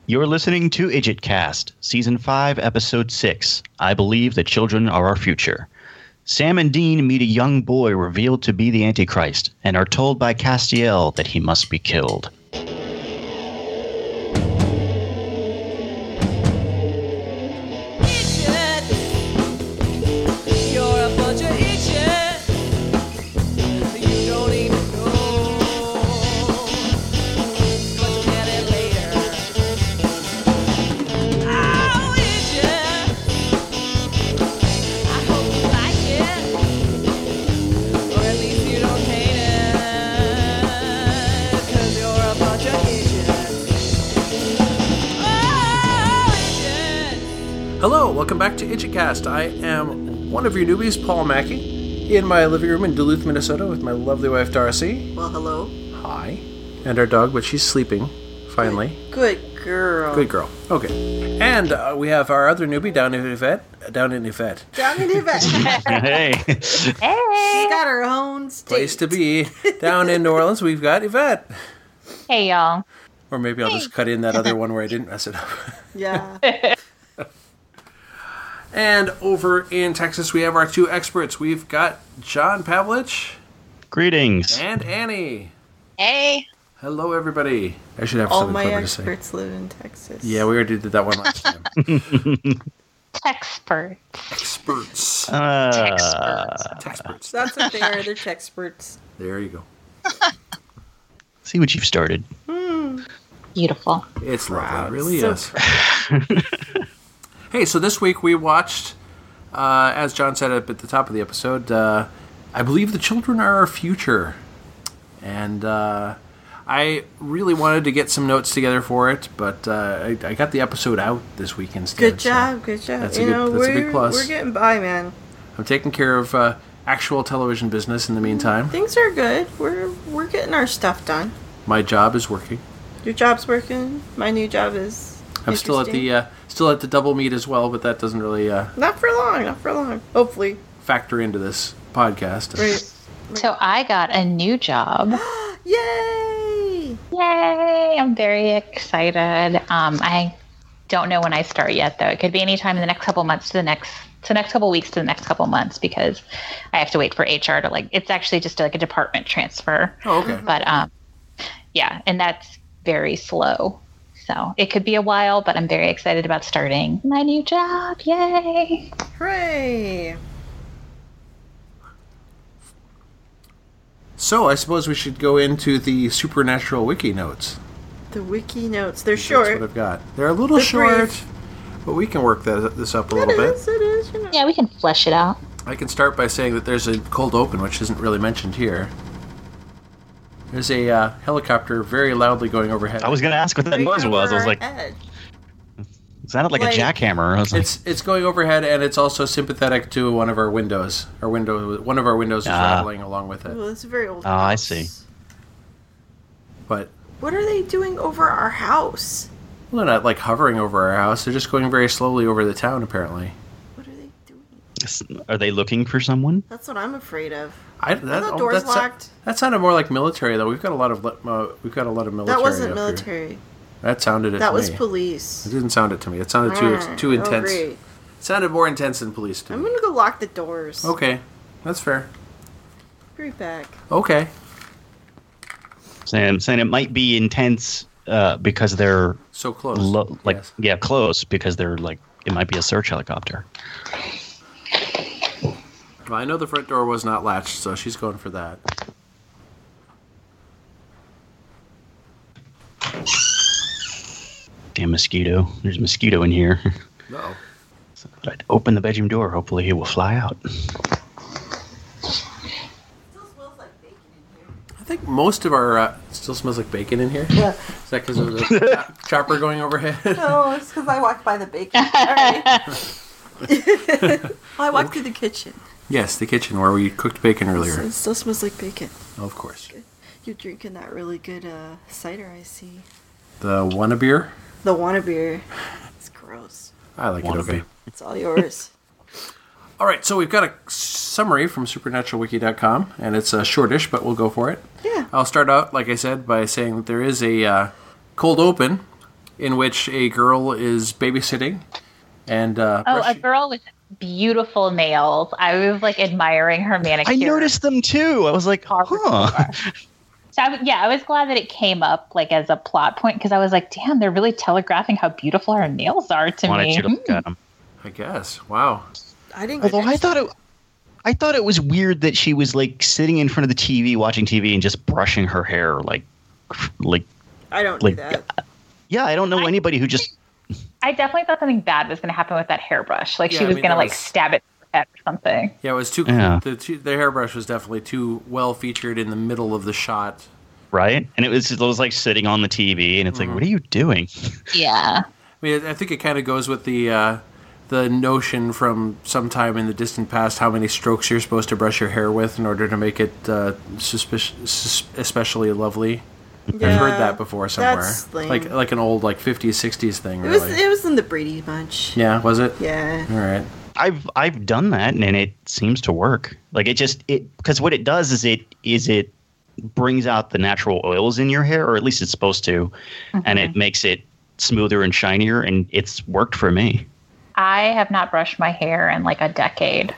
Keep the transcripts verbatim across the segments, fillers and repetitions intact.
You're listening to IdjitCast, Season five, Episode six, I Believe the Children Are Our Future. Sam and Dean meet a young boy revealed to be the Antichrist and are told by Castiel that he must be killed. Hello, welcome back to IdjitCast. I am one of your newbies, Paul Mackey, in my living room in Duluth, Minnesota with my lovely wife, Darcy. Well, hello. Hi. And our dog, but she's sleeping, finally. Good girl. Good girl. Okay. And uh, we have our other newbie down in Yvette. Down in Yvette. Down in Yvette. Hey. Hey. She's got her own state. Place to be. Down in New Orleans, we've got Yvette. Hey, y'all. Or maybe I'll just cut in that other one where I didn't mess it up. Yeah. And over in Texas, we have our two experts. We've got John Pavlich. Greetings. And Annie. Hey. Hello, everybody. I should have All something my clever to say. experts live in Texas. Yeah, we already did that one last time. Texperts. Experts. Uh, Texperts. That's what they are. They're Texperts. There you go. see what you've started. Beautiful. It's Proud. lovely. It really So is. Hey, so this week we watched, uh, as John said at the top of the episode, uh, I Believe the Children Are Our Future. And uh, I really wanted to get some notes together for it, but uh, I, I got the episode out this week instead. Good so job. Good job. That's a you good- know, that's a we're, big plus. We're getting by, man. I'm taking care of uh, actual television business in the meantime. Things are good. We're we're getting our stuff done. My job is working. Your job's working. My new job is. I'm still at the uh, still at the double meet as well, but that doesn't really uh, Not for long. Not for long. Hopefully. factor into this podcast. Right. So I got a new job. Yay! Yay! I'm very excited. Um, I don't know when I start yet, though. It could be any time in the next couple months to the next, to the next couple weeks to the next couple months because I have to wait for H R to like. It's actually just like a department transfer. Oh, okay. But um, yeah, and that's very slow. So it could be a while, but I'm very excited about starting my new job. Yay! Hooray! So I suppose we should go into the Supernatural Wiki notes. The wiki notes. They're That's short. what I've got. They're a little They're short, brief. but we can work that, this up a It little bit. is. It is. You know. Yeah, we can flesh it out. I can start by saying that there's a cold open, which isn't really mentioned here. There's a uh, helicopter very loudly going overhead. I was going to ask what that Right noise over was. I was our like, head. it sounded like, Like- a jackhammer. I was like, It's it's going overhead, and it's also sympathetic to one of our windows. Our window, one of our windows is Ah. rattling along with it. Well, it's a very old Oh, I house. see. But What are they doing over our house? well, they're not like hovering over our house. They're just going very slowly over the town, apparently. What are they doing? are they looking for someone? That's what I'm afraid of. I, that, the oh, doors that's- locked? That sounded more like military, though. We've got a lot of li- uh, we've got a lot of military. That wasn't up here. military. That sounded it. That to was me. police. It didn't sound it to me. It sounded too Ah, too oh, intense. great. It sounded more intense than police to I'm me. gonna go lock the doors. Okay, that's fair. Be right back. Okay. Saying, saying it might be intense uh, because they're So close. lo- like Yes. yeah, close because they're like it might be a search helicopter. Well, I know the front door was not latched, so she's going for that. Damn mosquito! There's a mosquito in here. No. So I'd open the bedroom door. Hopefully, he will fly out. I think most of our uh, it still smells like bacon in here. Yeah. Is that because of the chopper going overhead? No, it's because I walked by the bacon. Alright. I walked through the kitchen. Yes, the kitchen where we cooked bacon So earlier. it still smells like bacon. Of course. You're drinking that really good uh, cider, I see. The Wanna beer. The Wanna beer. It's gross. I like Wanna it. Okay. be. It's all yours. All right, so we've got a summary from supernatural wiki dot com, and it's uh, shortish, but we'll go for it. Yeah. I'll start out, like I said, by saying that there is a uh, cold open in which a girl is babysitting. And uh, Oh, brush- a girl with beautiful nails. I was like admiring her manicure. I noticed them too. I was like, huh. So I, yeah, I was glad that it came up like as a plot point because I was like, damn, they're really telegraphing how beautiful her nails are to Wanted me. you to look at them. I guess. Wow. I didn't. Although get I thought it, I thought it was weird that she was like sitting in front of the T V, watching T V, and just brushing her hair, like, like, I don't like. do that. Yeah, I don't know anybody who just. I definitely thought something bad was going to happen with that hairbrush. Like Yeah, she I was mean, going to there like was- stab it in her head or something. Yeah, it was too. Yeah. The, too, the hairbrush was definitely too well featured in the middle of the shot. Right, and it was it was like sitting on the T V, and it's Mm-hmm. like, what are you doing? Yeah. I mean, I think it kind of goes with the uh, the notion from sometime in the distant past how many strokes you're supposed to brush your hair with in order to make it uh, suspic- sus- especially lovely. I've heard that before somewhere. That's lame. Like like an old like fifties, sixties thing. It was Really. it was in the Brady Bunch. Yeah, was it? Yeah. All right. I've I've done that, and it seems to work. Like it just it because what it does is it is it brings out the natural oils in your hair, or at least it's supposed to, and it makes it smoother and shinier, and it's worked for me. I have not brushed my hair in like a decade.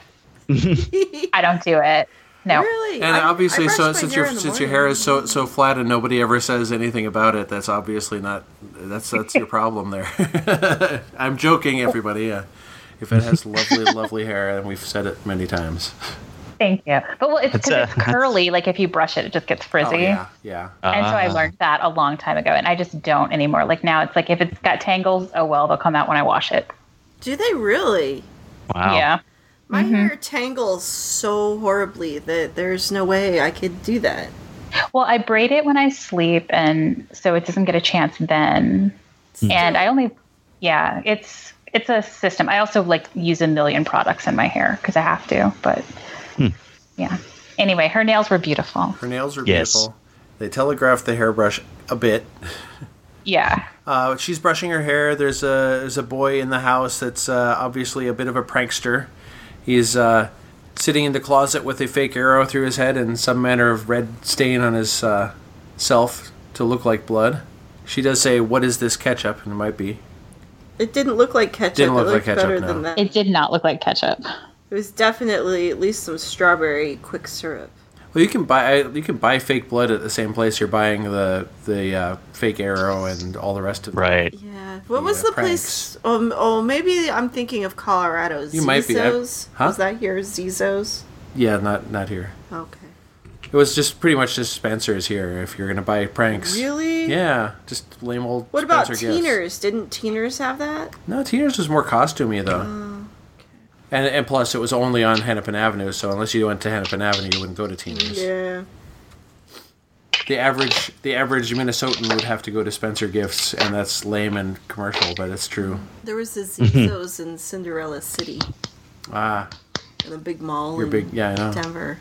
I don't do it. No. Really? And I- obviously, I brush so my since hair your in the since your morning. hair is so so flat and nobody ever says anything about it, that's obviously not that's that's your problem there. I'm joking, everybody. Yeah, if it has lovely lovely hair, and we've said it many times. Thank you. But well, it's It's, because uh, it's curly. Like if you brush it, it just gets frizzy. Oh yeah, yeah. And so I Ah. learned that a long time ago, and I just don't anymore. Like now, it's like if it's got tangles, oh well, they'll come out when I wash it. Do they really? Wow. Yeah. My hair tangles so horribly that there's no way I could do that. Well, I braid it when I sleep, and so it doesn't get a chance then. And I only, yeah, it's it's a system. I also like use a million products in my hair because I have to. But yeah. Anyway, her nails were beautiful. Her nails are Yes. beautiful. They telegraph the hairbrush a bit. Yeah. Uh, she's brushing her hair. There's a there's a boy in the house that's uh, obviously a bit of a prankster. He's uh, sitting in the closet with a fake arrow through his head and some manner of red stain on his uh, self to look like blood. She does say, "What is this ketchup?" And it might be. It didn't look like ketchup. Didn't look it like looked ketchup, better no. than that. It did not look like ketchup. It was definitely at least some strawberry quick syrup. Well, you can buy you can buy fake blood at the same place you're buying the the uh, fake arrow and all the rest of it. Right. Yeah. What The, was uh, the pranks. place? Um, oh, maybe I'm thinking of Colorado. You might be. I- Zizos? Huh? Was that here? Zizos? Yeah, not not here. Okay. It was just pretty much just Spencer's here. If you're gonna buy pranks, Really? yeah, just lame old. What about Spencer gifts. Teeners? Didn't Teeners have that? No, Teeners was more costumey though. Oh, And and plus, it was only on Hennepin Avenue, so unless you went to Hennepin Avenue, you wouldn't go to Teeners. Yeah. The average the average Minnesotan would have to go to Spencer Gifts, and that's lame and commercial, but it's true. There was the Zizos in Cinderella City, Ah, in a big mall you're in big, yeah, I know. Denver.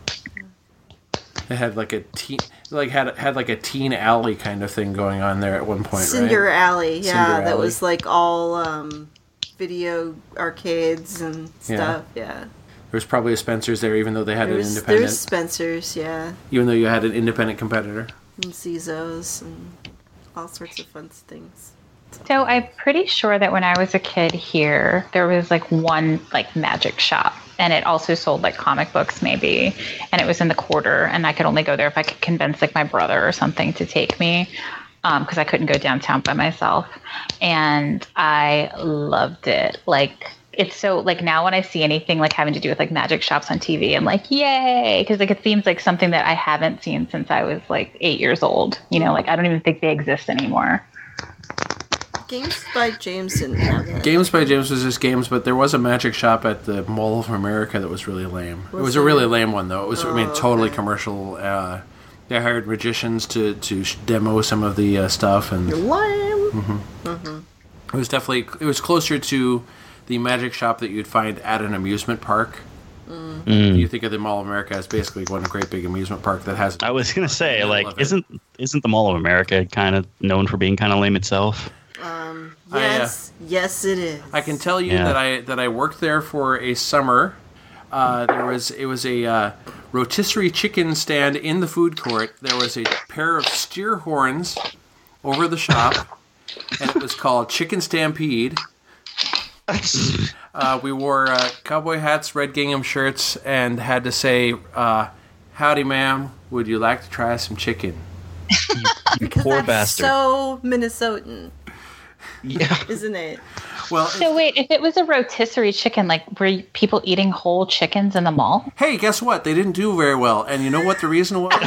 It had like a teen, like had had like a teen alley kind of thing going on there at one point, Cinder right? Alley, yeah, Cinder that Alley. was like all um, video arcades and stuff. Yeah, There was probably a Spencer's there, even though they had an there's independent, there's Spencer's, yeah, even though you had an independent competitor. and Zizos and all sorts of fun things. So I'm pretty sure that when I was a kid here, there was like one like magic shop, and it also sold like comic books maybe, and it was in the quarter, and I could only go there if I could convince like my brother or something to take me, because I couldn't go downtown by myself, and I loved it. Like it's so like now when I see anything like having to do with like magic shops on T V, I'm like yay, because like it seems like something that I haven't seen since I was like eight years old. You know, like I don't even think they exist anymore. Games by James didn't have that. Games by James was just games, but there was a magic shop at the Mall of America that was really lame. it Was was a there? really lame one, though. It was, I mean, Oh, totally okay. commercial. Uh, they hired magicians to, to sh- demo some of the uh, stuff, and it Lame. was definitely it was closer to the magic shop that you'd find at an amusement park. Mm. You think of the Mall of America as basically one great big amusement park that has. I was gonna say, I like, love it. isn't isn't the Mall of America kind of known for being kind of lame itself? Um, I, uh, yes, yes, it is. I can tell you Yeah. that I that I worked there for a summer. Uh, there was it was a uh, rotisserie chicken stand in the food court. There was a pair of steer horns over the shop. and it was called Chicken Stampede. Uh, we wore uh, cowboy hats, red gingham shirts, and had to say, uh, "Howdy, ma'am. Would you like to try some chicken?" You, you Because poor that's bastard. so Minnesotan, Yeah. isn't it? Well, So wait, if it was a rotisserie chicken, like were people eating whole chickens in the mall? hey, guess what? They didn't do very well, and you know what the reason was?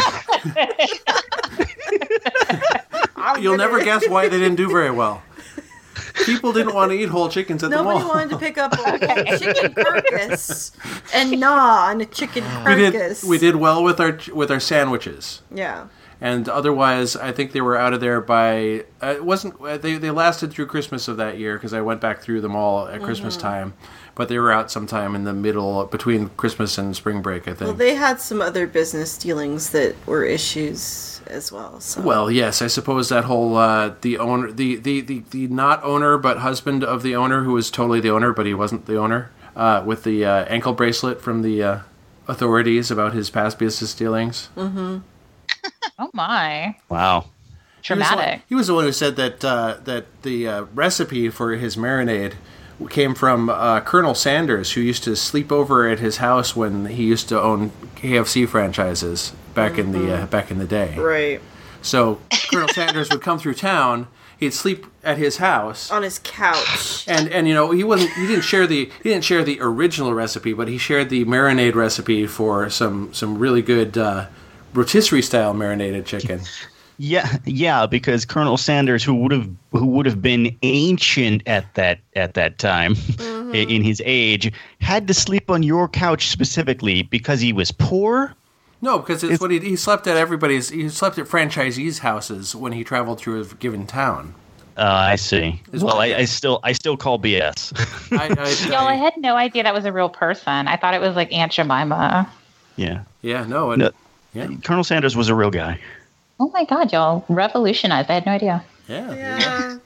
You'll never guess why they didn't do very well. People didn't want to eat whole chickens at Nobody the mall. wanted to pick up a whole chicken carcass and gnaw on a chicken we carcass. did we did well with our with our sandwiches. Yeah. And otherwise, I think they were out of there by. Uh, it wasn't. Uh, they they lasted through Christmas of that year because I went back through them all at Christmas Mm-hmm. time, but they were out sometime in the middle between Christmas and spring break. I think. Well, they had some other business dealings that were issues as well. So. Well, yes, I suppose that whole uh, the owner, the, the, the, the not owner but husband of the owner, who was totally the owner but he wasn't the owner, uh, with the uh, ankle bracelet from the uh, authorities about his past business dealings. Mm-hmm. Oh my, Wow. He was the one- dramatic. He was the one who said that uh, that the uh, recipe for his marinade came from uh, Colonel Sanders, who used to sleep over at his house when he used to own K F C franchises back in the uh, back in the day. Right. So Colonel Sanders would come through town. He'd sleep at his house. On his couch. And and you know he wasn't he didn't share the he didn't share the original recipe, but he shared the marinade recipe for some some really good uh, rotisserie style marinated chicken. Yeah, yeah, because Colonel Sanders, who would have who would have been ancient at that at that time, Mm-hmm. i- in his age, had to sleep on your couch specifically because he was poor. No, because it's, It's- what he he slept at everybody's. He slept at franchisees' houses when he traveled through a given town. Uh, I see. Is Well, what- I, I still I still call B S. I, I, Y'all, I I, had no idea that was a real person. I thought it was like Aunt Jemima. Yeah, yeah, no, it, No. yeah, Colonel Sanders was a real guy. Oh my God, y'all revolutionized. I had no idea. yeah, Yeah.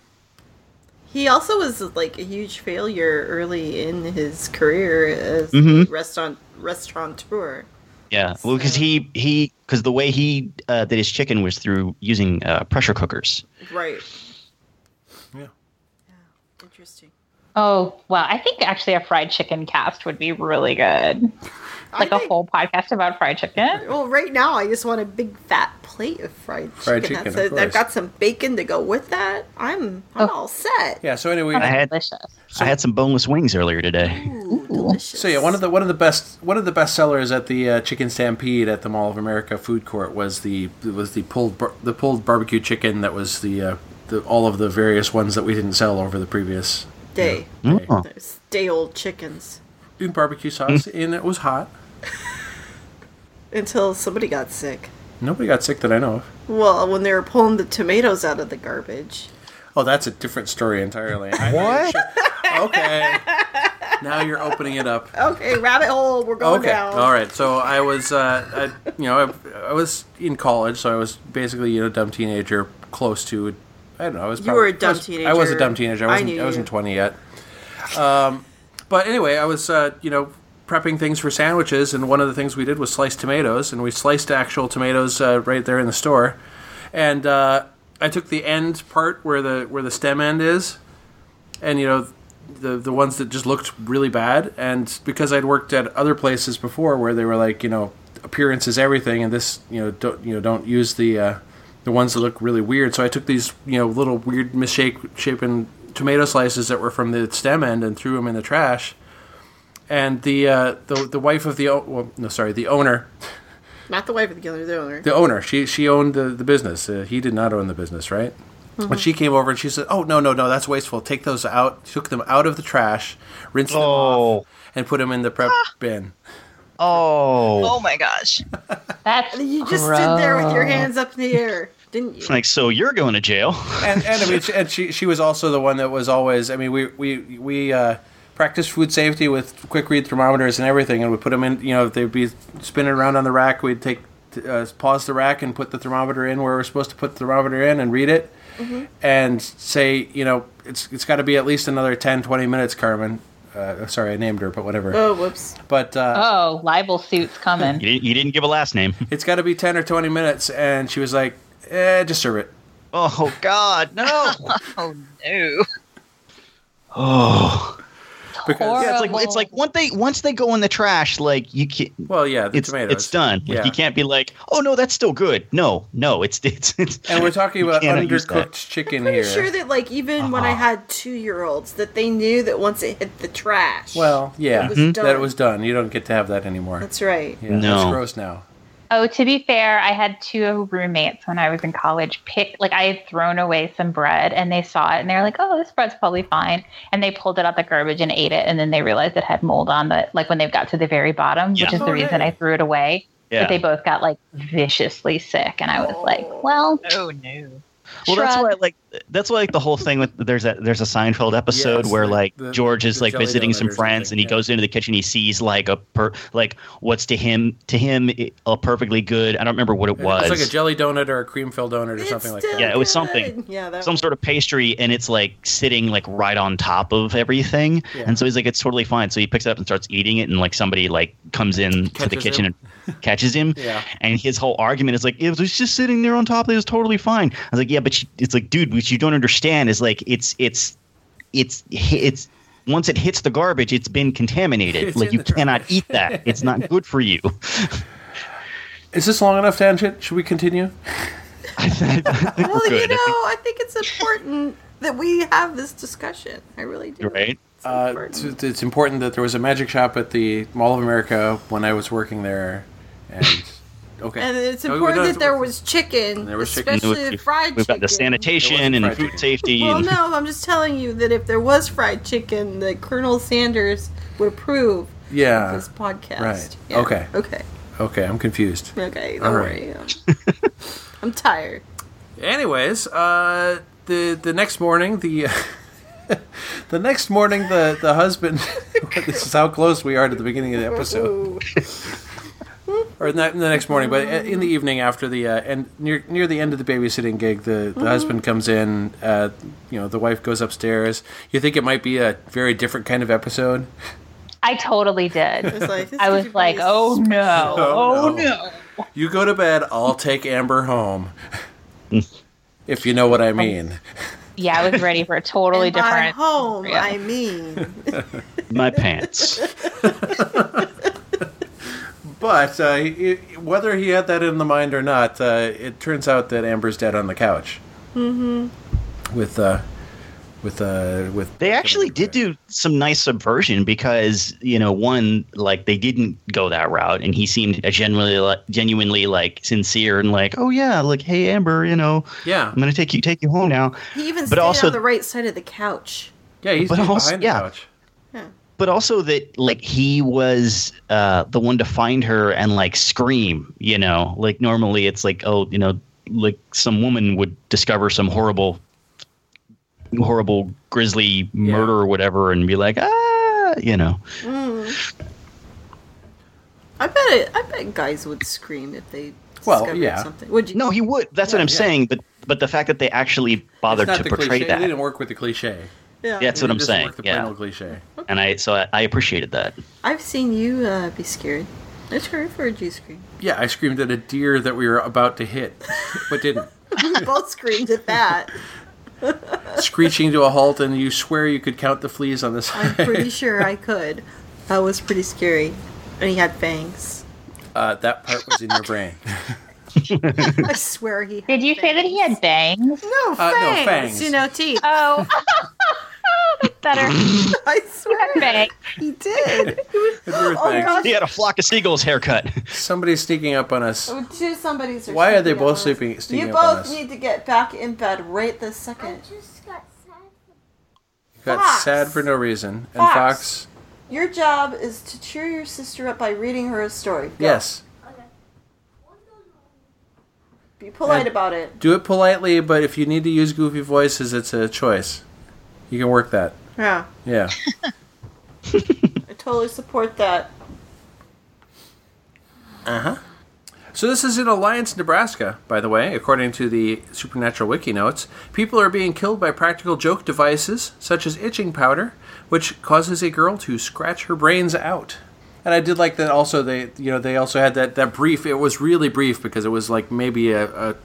He also was like a huge failure early in his career as Mhm. a restaurant restaurateur. Yeah, well, because he he because the way he uh, did his chicken was through using uh, pressure cookers. Right. yeah. Interesting. Oh, well, I think actually a fried chicken cast would be really good. Like I a think- whole podcast about fried chicken. Well, right now I just want a big fat plate of fried chicken. Fried chicken, That's of it. course. I've got some bacon to go with that. I'm I'm Oh. all set. Yeah. So anyway, I had Delicious. I had some boneless wings earlier today. Ooh, delicious. so yeah, one of the one of the best one of the best sellers at the uh, Chicken Stampede at the Mall of America food court was the was the pulled bar- the pulled barbecue chicken that was the, uh, the all of the various ones that we didn't sell over the previous day. day. Oh. Those day old chickens. In barbecue sauce, and it was hot. Until somebody got sick. Nobody got sick that I know of. Well, when they were pulling the tomatoes out of the garbage. Oh, that's a different story entirely. I- What? Okay. Now you're opening it up. Okay, rabbit hole. We're going Okay. down. All right. So I was, uh, I, you know, I, I was in college, so I was basically, you know, a dumb teenager, close to, I don't know. I was. You probably- were a dumb I was, teenager. I was a dumb teenager. I I wasn't. I, knew wasn't you. twenty yet. Um, but anyway, I was, uh, you know, prepping things for sandwiches, and one of the things we did was slice tomatoes, and we sliced actual tomatoes uh, right there in the store, and uh, I took the end part where the where the stem end is, and you know. The the ones that just looked really bad, and because I'd worked at other places before where they were like, you know, appearance is everything, and this, you know, don't you know don't use the uh, the ones that look really weird. So I took these, you know, little weird misshapen tomato slices that were from the stem end and threw them in the trash. And the uh, the the wife of the o- well, no sorry the owner Not the wife of the owner, the owner. the owner she she owned the the business. Uh, he did not own the business, right? When she came over and she said, "Oh no no no, that's wasteful. Take those out." Took them out of the trash, rinsed them Oh. off, and put them in the prep bin. Oh, Oh my gosh. That's You just stood there with your gross. hands up in the air, didn't you? like so you're going to jail? And and I mean, she, and she she was also the one that was always. I mean, we we we uh, practiced food safety with quick read thermometers and everything, and we put them in. You know, they'd be spinning around on the rack. We'd take uh, pause the rack and put the thermometer in where we're supposed to put the thermometer in and read it, and say, you know, it's it's got to be at least another ten, twenty minutes, Carmen. Uh, sorry, I named her, but whatever. Oh, whoops. But uh, Oh, libel suits coming. You didn't, you didn't give a last name. it's got to be ten or twenty minutes, and she was like, "Eh, just serve it." Oh God, no! Oh no. Oh. Because Yeah, it's like it's like once they once they go in the trash, like you can't. well, yeah, the It's tomatoes. it's done. Like, Yeah. you can't be like, oh no, that's still good. No, no, it's it's. it's And we're talking you about cannot use that. undercooked chicken Pretty here. sure that like even when I Uh-huh. had two year olds that they knew that once it hit the trash. Well, yeah, It was that done. it was done. You don't get to have that anymore. That's right. yeah, No. That's gross now. Oh, to be fair, I had two roommates when I was in college pick, like I had thrown away some bread and they saw it and they were like, oh, this bread's probably fine. And they pulled it out the garbage and ate it. And then they realized it had mold on the, like when they got to the very bottom, Yeah. which is Oh, the reason hey. I threw it away. Yeah. But they both got like viciously sick. And I was like, well, Oh no. Well, that's shrug. why like that's why like the whole thing with there's a there's a Seinfeld episode Yes, where like like the- George is the like jelly visiting donut some or friends something, and he yeah. goes into the kitchen. He sees like a per like what's to him to him i- a perfectly good. I don't remember what it was. It's like a jelly donut or a cream filled donut or It's something like still that. Yeah, it was good. something. Yeah, that some sort of pastry, and it's like sitting like right on top of everything. Yeah. And so he's like, it's totally fine. So he picks it up and starts eating it, and like somebody like comes in to the Catches kitchen him. and catches him. Yeah. And his whole argument is like, it was just sitting there on top. It was totally fine. I was like, yeah, but you, it's like, dude, what you don't understand is like, it's it's it's it's once it hits the garbage, it's been contaminated. It's like in you the trash. cannot eat that. It's not good for you. Is this long enough, tangent? Should we continue? I think we're Well, you good. know, I I think it's important that we have this discussion. I really do. think, right? It's Uh, important. it's, it's important that there was a magic shop at the Mall of America when I was working there, and okay. And it's Oh, we important don't- that there was chicken, There was chicken. especially We've- fried We've got the chicken. sanitation There and wasn't fried food chicken. safety. Well, and, no, I'm just telling you that if there was fried chicken, that Colonel Sanders would approve Yeah. this podcast. right. Yeah. Okay. Okay. Okay, I'm confused. Okay. Don't All worry. I'm tired. Anyways, uh, the the next morning, the the next morning, the the husband. This is how close we are to the beginning of the episode, or not in the next morning, but in the evening after the uh, and near near the end of the babysitting gig, the the husband comes in. Uh, you know, the wife goes upstairs. You think it might be a very different kind of episode. I totally did. It's like, this I could was be like, oh no, Oh, oh no. no. You go to bed. I'll take Amber home. If you know what I mean. Yeah, I was ready for a totally and by different. home, Yeah. I mean. my pants. But uh, he, whether he had that in the mind or not, uh, it turns out that Amber's dead on the couch. Mm-hmm. With, uh, with, uh, with. They actually did do some nice subversion because, you know, one, like they didn't go that route, and he seemed genuinely, like, genuinely like sincere and like, oh yeah, like, hey Amber, you know, Yeah. I'm gonna take you take you home now. He even But stayed also- on the right side of the couch. Yeah, he's But he's also- behind the yeah. couch. Yeah. But also that like he was uh, the one to find her and like scream, you know, like normally it's like, oh, you know, like some woman would discover some horrible, horrible grisly murder or whatever and be like, ah, you know. I bet it, I bet guys would scream if they Well, discovered yeah. something. Would you? No, he would. That's Yeah, what I'm yeah. saying. But but the fact that they actually bothered It's not to the portray cliche. that, They didn't work with the cliche. Yeah. Yeah, that's It what I'm doesn't saying. Work the Yeah. plain old cliche. and I so I, I appreciated that. I've seen you uh, be scared. That's where I've heard you scream. Yeah, I screamed at a deer that we were about to hit, but didn't. We both screamed at that. Screeching to a halt, and you swear you could count the fleas on the I'm side. pretty sure I could. That was pretty scary. And he had fangs. Uh, that part was in your brain. I swear he had Did you say that he had bangs? No, Uh, no, fangs. fangs. You know, teeth. Oh, that's better. I swear Bangs. he did. He was, Your oh, thing. gosh. He had a flock of seagulls haircut. Somebody's sneaking up on us. Oh, two somebody's are Why are they sneaking both up on us. sleeping- sneaking You up on both us? need to get back in bed right this second. just got sad. Got Fox. sad for no reason. And Fox. Fox, Your job is to cheer your sister up by reading her a story. Go. yes. Okay. Be polite And- about it. Do it politely, but if you need to use goofy voices, it's a choice. You can work that. Yeah. Yeah. I totally support that. Uh-huh. So this is in Alliance, Nebraska, by the way, according to the Supernatural Wiki notes. People are being killed by practical joke devices, such as itching powder, which causes a girl to scratch her brains out. And I did like that also, they you know, they also had that, that brief. It was really brief because it was like maybe a, a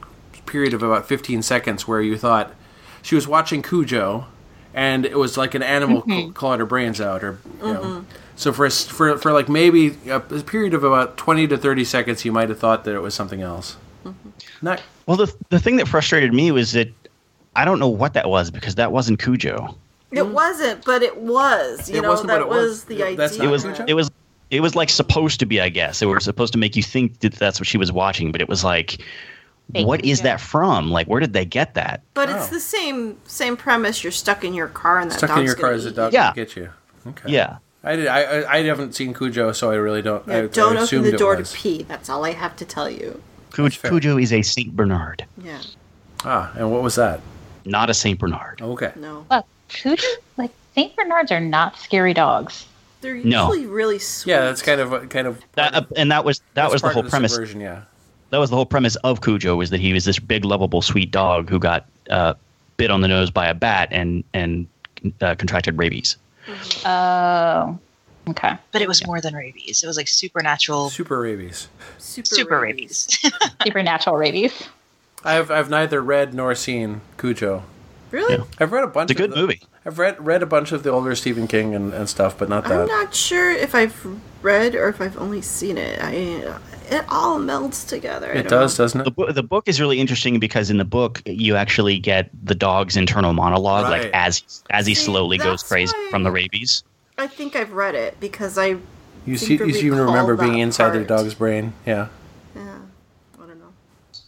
period of about fifteen seconds where you thought she was watching Cujo, and it was like an animal mm-hmm. clawed her brains out, or you mm-hmm. know. So for, a, for for like maybe a, a period of about twenty to thirty seconds, you might have thought that it was something else. Mm-hmm. Not well. The the thing that frustrated me was that I don't know what that was, because that wasn't Cujo. It mm. wasn't, but it was. You it know, wasn't, that it was, was the idea. That's it was. Cujo? It was. It was like supposed to be, I guess. They were supposed to make you think that that's what she was watching, but it was like, Fake what Cujo. Is that from? Like, where did they get that? But oh. it's the same same premise. You're stuck in your car, and that stuck dog's in your car gonna as a eat dog you. yeah. get you. Okay. Yeah. I did. I, I I haven't seen Cujo, so I really don't. Yeah, I, don't I open the door to was. pee. That's all I have to tell you. Cujo, Cujo is a Saint Bernard. Yeah. Ah, and what was that? Not a Saint Bernard. Okay. No. Well, Cujo, like Saint Bernards are not scary dogs. They're usually no. really sweet. Yeah, that's kind of kind of. That, uh, and that was that was the whole the premise. Subversion, yeah. That was the whole premise of Cujo, was that he was this big, lovable, sweet dog who got uh, bit on the nose by a bat and and uh, contracted rabies. Oh, mm-hmm. uh, okay. But it was more than rabies. It was like supernatural. Super rabies. Super, Super rabies. rabies. Supernatural rabies. I've I've neither read nor seen Cujo. Really? Yeah. I've read a bunch. It's a good of the, movie. I've read read a bunch of the older Stephen King and, and stuff, but not that. I'm not sure if I've read or if I've only seen it. I it all melds together. I It don't does, know. doesn't The, it? bo- the book is really interesting because in the book you actually get the dog's internal monologue, Right. like as as he See, slowly goes that's crazy why- from the rabies. I think I've read it because I. You seem see, to you seem to recall remember being that inside their part. dog's brain. Yeah. Yeah. I don't know.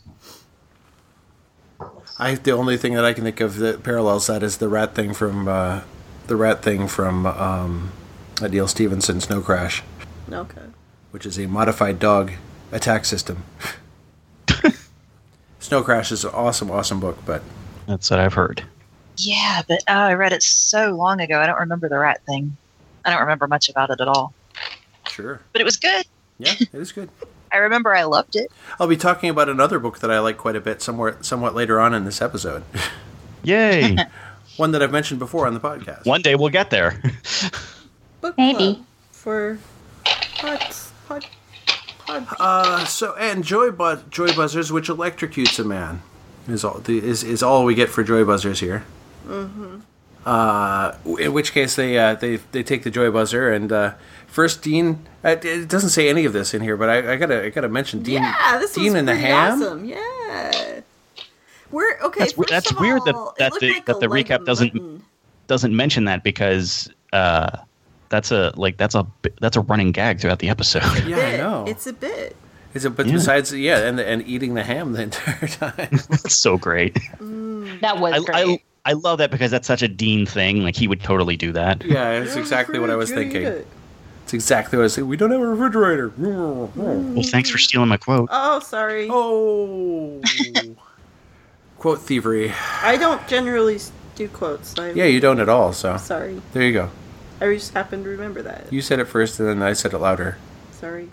I the only thing that I can think of that parallels that is the rat thing from uh, the rat thing from um, Neil Stephenson Snow Crash, Okay. which is a modified dog attack system. Snow Crash is an awesome, awesome book, but That's what I've heard. Yeah, but uh, I read it so long ago. I don't remember the rat thing. I don't remember much about it at all. sure, But it was good. yeah, it is good. I remember I loved it. I'll be talking about another book that I like quite a bit somewhere, somewhat later on in this episode. Yay! One that I've mentioned before on the podcast. One day we'll get there. Book Maybe. club for pod, pod, pod. Uh, so and joy buzz, joy buzzers, which electrocutes a man, is all the, is is all we get for joy buzzers here. Mm-hmm. Uh, in which case they uh, they they take the joy buzzer and uh, first Dean. Uh, it doesn't say any of this in here, but I, I gotta I gotta mention Dean. Yeah, this Dean was and the pretty ham. awesome. Yeah. We're okay. That's, first that's of weird all, that that it looked the like that a the leg recap of doesn't mutton. doesn't mention that because uh, that's a like that's a that's a running gag throughout the episode. Yeah, I Bit. know. It's a bit. Is it? But Yeah. besides, yeah, and and eating the ham the entire time. That's so great. That was I, great. I I love that because that's such a Dean thing. Like he would totally do that. Yeah, it's exactly what I was You're gonna thinking. eat it. It's exactly what I was thinking. We don't have a refrigerator. Well, thanks for stealing my quote. Oh, sorry. Oh. Quote thievery. I don't generally s- do quotes. I'm Yeah, you don't at all, so sorry. there you go. I just happened to remember that. You said it first, and then I said it louder. Sorry.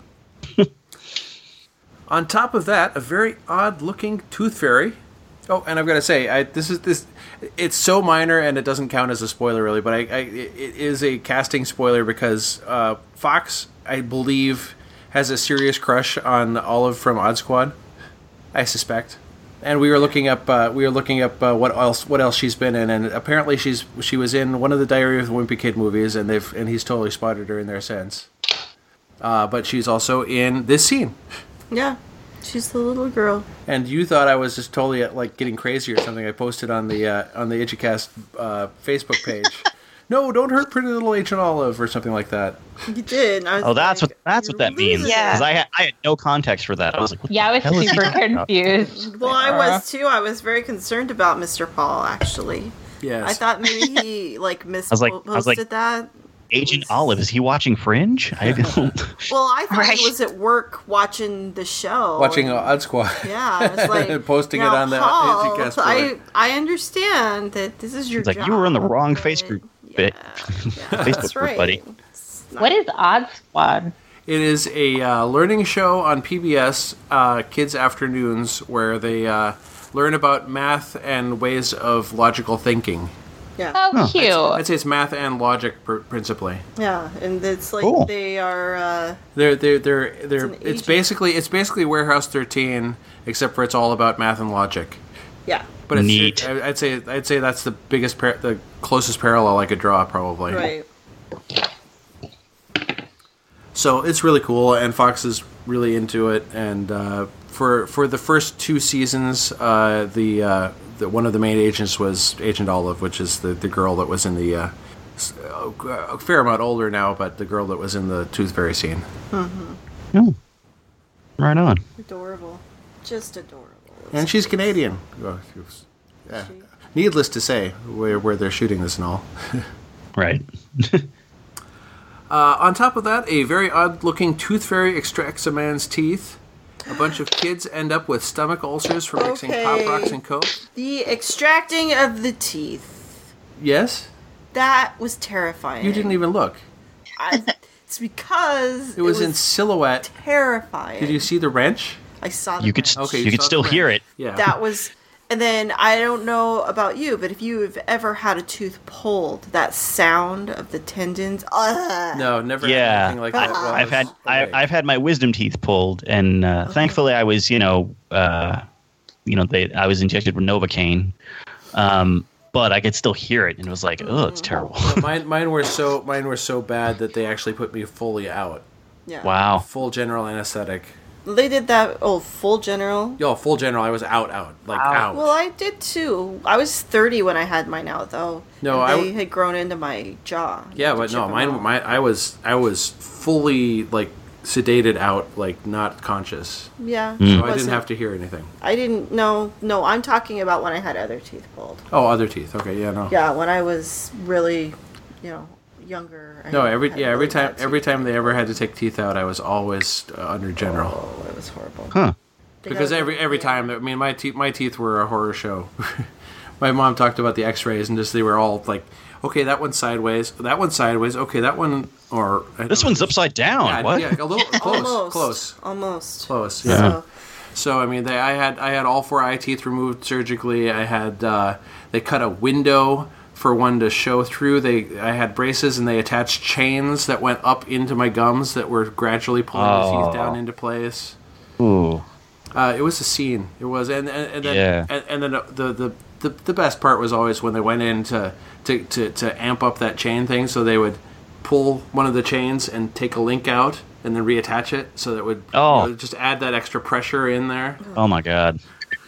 On top of that, a very odd-looking tooth fairy. Oh, and I've got to say, I, this is this. It's so minor, and it doesn't count as a spoiler, really. But I, I it is a casting spoiler because uh, Fox, I believe, has a serious crush on Olive from Odd Squad. I suspect. And we were looking up. Uh, we were looking up uh, what else. What else she's been in, and apparently she's she was in one of the Diary of the Wimpy Kid movies, and they've and he's totally spotted her in there since. Uh, but she's also in this scene. Yeah, she's the little girl. And you thought I was just totally like getting crazy or something. I posted on the uh, on the Itchycast uh, Facebook page. No, don't hurt pretty little Agent Olive or something like that. You did. and I was Oh, that's like, what that's what "You're that means. losing Yeah. Because I had I had no context for that. I was like, what yeah, I the was hell is he super talking about? confused. it." Well, I was too. I was very concerned about Mister Paul. Actually, Yes. I thought maybe he like was like- I misposted was like- that. Agent Olive, is he watching Fringe? I don't. Well, I thought Right. he was at work watching the show. Watching and- uh, Odd Squad. Yeah, I was like and posting it now, on the Paul, Itchycast I board. I understand that this is your. It's like, job, you were in the wrong but- face group, Yeah, bit. yeah, Facebook that's group, right. buddy. It's not- What is Odd Squad? It is a uh, learning show on P B S uh, Kids Afternoons where they uh, learn about math and ways of logical thinking. Yeah. Oh, Huh. cute. I'd say it's math and logic pr- principally. Yeah, and it's like Cool. they are. Uh, They're they're they're they're. an It's, agent. basically it's basically Warehouse thirteen, except for it's all about math and logic. yeah. But it's, Neat. It, I'd say I'd say that's the biggest par- the closest parallel I could draw probably. Right. So it's really cool, and Fox is really into it. And uh, for for the first two seasons, uh, the, uh, the one of the main agents was Agent Olive, which is the, the girl that was in the uh, s- uh, a fair amount older now, but the girl that was in the Tooth Fairy scene. Oh. Right on. Adorable. Just adorable. And she's Canadian. Oh, she was- yeah. Needless to say, where where they're shooting this and all. Right. Uh, on top of that, a very odd-looking Tooth Fairy extracts a man's teeth. A bunch of kids end up with stomach ulcers from mixing Okay. Pop Rocks and Coke. The extracting of the teeth. Yes? That was terrifying. You didn't even look. I, it's because It was, in silhouette. terrifying. Did you see the wrench? I saw the You could wrench. Okay, you, you could saw still the hear wrench. it. Yeah. That was, and then I don't know about you, but if you've ever had a tooth pulled, that sound of the tendons. Ugh. No, never Yeah. had anything like that. while I I've had was I, awake. I've had my wisdom teeth pulled, and uh, thankfully I was you know uh, you know they I was injected with Novocaine, um, but I could still hear it, and it was like, oh, it's terrible. No, mine, mine were so mine were so bad that they actually put me fully out. Yeah. Wow. Full general anesthetic. They did that. Oh, full general. Yo, full general. I was out, out, like out. Well, I did too. I was thirty when I had mine out, though. No, and I they w- had grown into my jaw. yeah, To but chip no, them mine, off. my I was I was fully like sedated out, like not conscious. Yeah. So it I didn't wasn't- have to hear anything. I didn't. No, no. I'm talking about when I had other teeth pulled. Oh, other teeth. Okay, yeah, no. Yeah, when I was really, you know, younger. I No, had- every had yeah, every really time bad every teeth. time they ever had to take teeth out, I was always uh, under general. Oh, it was horrible. Huh. They Because gotta- every every yeah. time, I mean, my teeth my teeth were a horror show. My mom talked about the X-rays and just they were all like, okay, that one's sideways, that one's sideways, okay, that one or I This don't one's know. upside down. yeah, what? yeah, a little close, Almost. close, Almost. close. Yeah. So, So I mean, they, I had I had all four eye teeth removed surgically. I had uh, they cut a window for one to show through. They I had braces and they attached chains that went up into my gums that were gradually pulling the Oh. teeth down into place. Ooh. Uh, it was a scene. It was, and and, and then Yeah. and, and then the, the the the best part was always when they went in to, to to to amp up that chain thing. So they would pull one of the chains and take a link out and then reattach it, so that would Oh. you know, just add that extra pressure in there. Oh my god.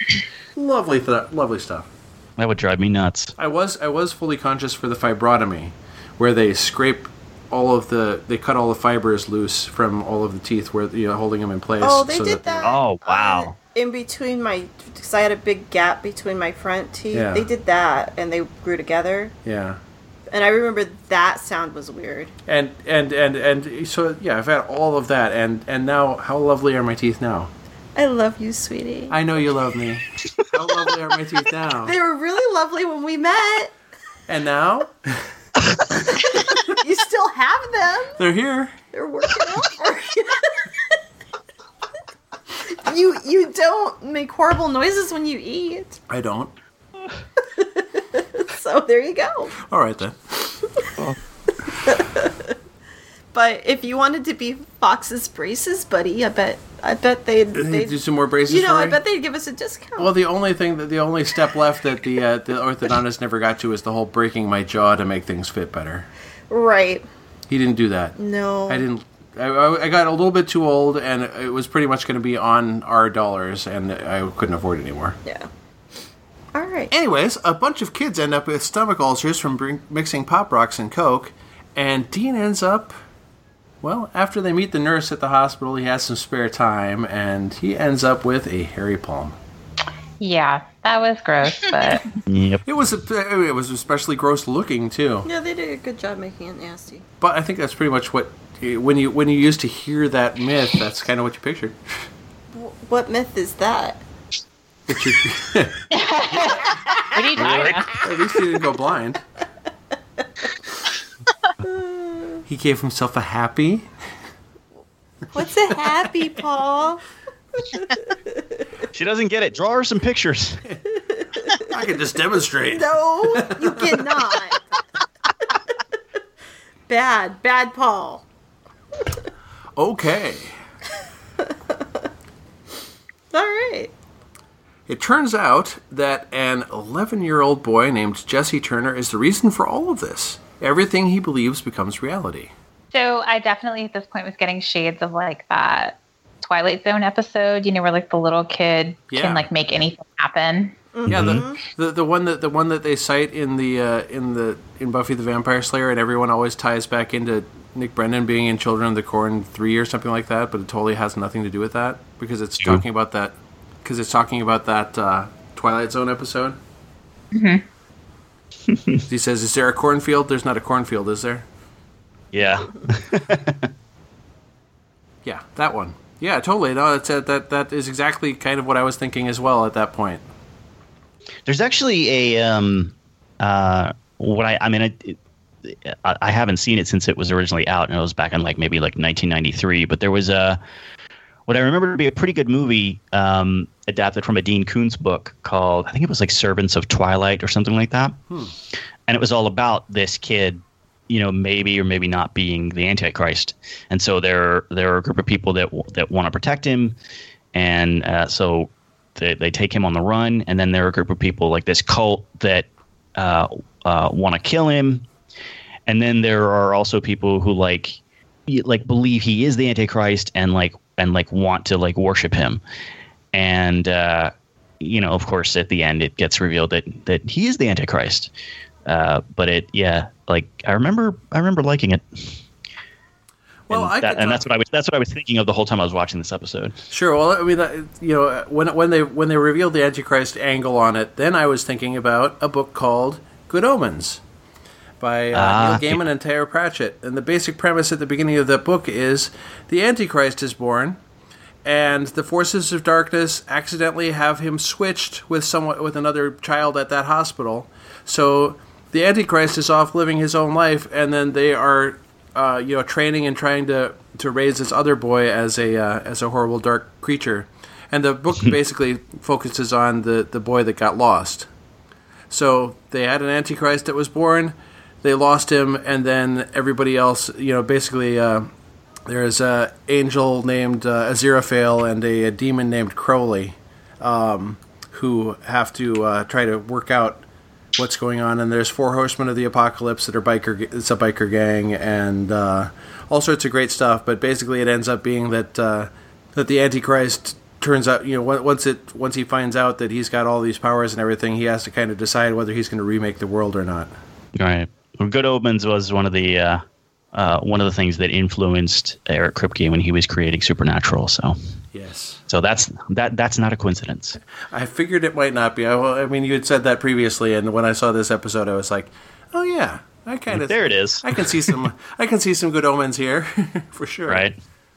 Lovely, th- lovely stuff. That would drive me nuts. I was I was fully conscious for the fibrotomy, where they scrape all of the they cut all the fibers loose from all of the teeth, where you know holding them in place. oh, they so did that. that. Oh, wow. uh, in between my, because I had a big gap between my front teeth. Yeah. They did that, and they grew together. Yeah. And I remember that sound was weird. And and and and so yeah, I've had all of that, and and now how lovely are my teeth now? I love you, sweetie. I know you love me. How lovely are my teeth now? They were really lovely when we met. And now You still have them. they're here. They're working out for you. You you don't make horrible noises when you eat. I don't. So there you go. All right then. But if you wanted to be Fox's braces buddy, I bet I bet they'd, They they'd do some more braces you know, for I me? bet they'd give us a discount. Well, the only thing that the only step left that the uh, the orthodontist never got to is the whole breaking my jaw to make things fit better. Right. He didn't do that. No. I didn't. I, I I got a little bit too old, and it was pretty much going to be on our dollars, and I couldn't afford it anymore. Yeah. All right. Anyways, a bunch of kids end up with stomach ulcers from bring, mixing Pop Rocks and Coke, and Dean ends up, well, after they meet the nurse at the hospital, he has some spare time, and he ends up with a hairy palm. Yeah, that was gross, but Yep. It was a, it was especially gross looking too. Yeah, they did a good job making it nasty. But I think that's pretty much what when you when you used to hear that myth, that's kind of what you pictured. Wh- What myth is that? That you, what are you talking about? at least he didn't go blind. He gave himself a happy. What's a happy, Paul? She doesn't get it. Draw her some pictures. I can just demonstrate. No, you cannot. Bad, bad Paul. Okay. All right. It turns out that an eleven-year-old boy named Jesse Turner is the reason for all of this. Everything he believes becomes reality. So I definitely at this point was getting shades of like that Twilight Zone episode, you know, where like the little kid Yeah. can like make anything happen. Mm-hmm. Yeah, the, the the one that the one that they cite in the uh, in the in Buffy the Vampire Slayer, and everyone always ties back into Nick Brendan being in Children of the Corn three or something like that, but it totally has nothing to do with that because it's True. talking about that because it's talking about that uh, Twilight Zone episode. Mm-hmm. He says, "Is there a cornfield? There's not a cornfield, is there?" Yeah. Yeah, that one. Yeah, totally. No, that's uh, that that is exactly kind of what I was thinking as well at that point. There's actually a um, uh, what I I mean I, I I haven't seen it since it was originally out, and it was back in like maybe like nineteen ninety-three. But there was a what I remember to be a pretty good movie um, adapted from a Dean Koontz book called, I think it was like Servants of Twilight or something like that, Hmm. and it was all about this kid, you know, maybe or maybe not being the Antichrist, and so there there are a group of people that that want to protect him, and uh, so they they take him on the run, and then there are a group of people like this cult that uh, uh, want to kill him, and then there are also people who like y- like believe he is the Antichrist and like and like want to like worship him, and uh, you know, of course, at the end it gets revealed that that he is the Antichrist. Uh, but it, yeah, like I remember, I remember liking it. Well, and, I that, could and talk- that's what I was. That's what I was thinking of the whole time I was watching this episode. Sure. Well, I mean, that, you know, when when they when they revealed the Antichrist angle on it, then I was thinking about a book called Good Omens by uh, Ah, Neil Gaiman and Tara Pratchett. And the basic premise at the beginning of that book is the Antichrist is born, and the forces of darkness accidentally have him switched with someone with another child at that hospital. So the Antichrist is off living his own life, and then they are, uh, you know, training and trying to, to raise this other boy as a uh, as a horrible dark creature. And the book basically focuses on the, the boy that got lost. So they had an Antichrist that was born, they lost him, and then everybody else, you know, basically uh, there's an angel named uh, Aziraphale and a, a demon named Crowley um, who have to uh, try to work out what's going on. And there's four horsemen of the apocalypse that are biker. It's a biker gang and uh, all sorts of great stuff. But basically, it ends up being that uh, that the Antichrist turns out, you know, once it once he finds out that he's got all these powers and everything, he has to kind of decide whether he's going to remake the world or not. Right. Well, Good Omens was one of the uh, uh, one of the things that influenced Eric Kripke when he was creating Supernatural. So, Yes. so that's that. That's not a coincidence. I figured it might not be. I, well, I mean, you had said that previously, and when I saw this episode, I was like, "Oh yeah, I kind of There it is. I can see some. I can see some good omens here, for sure." Right.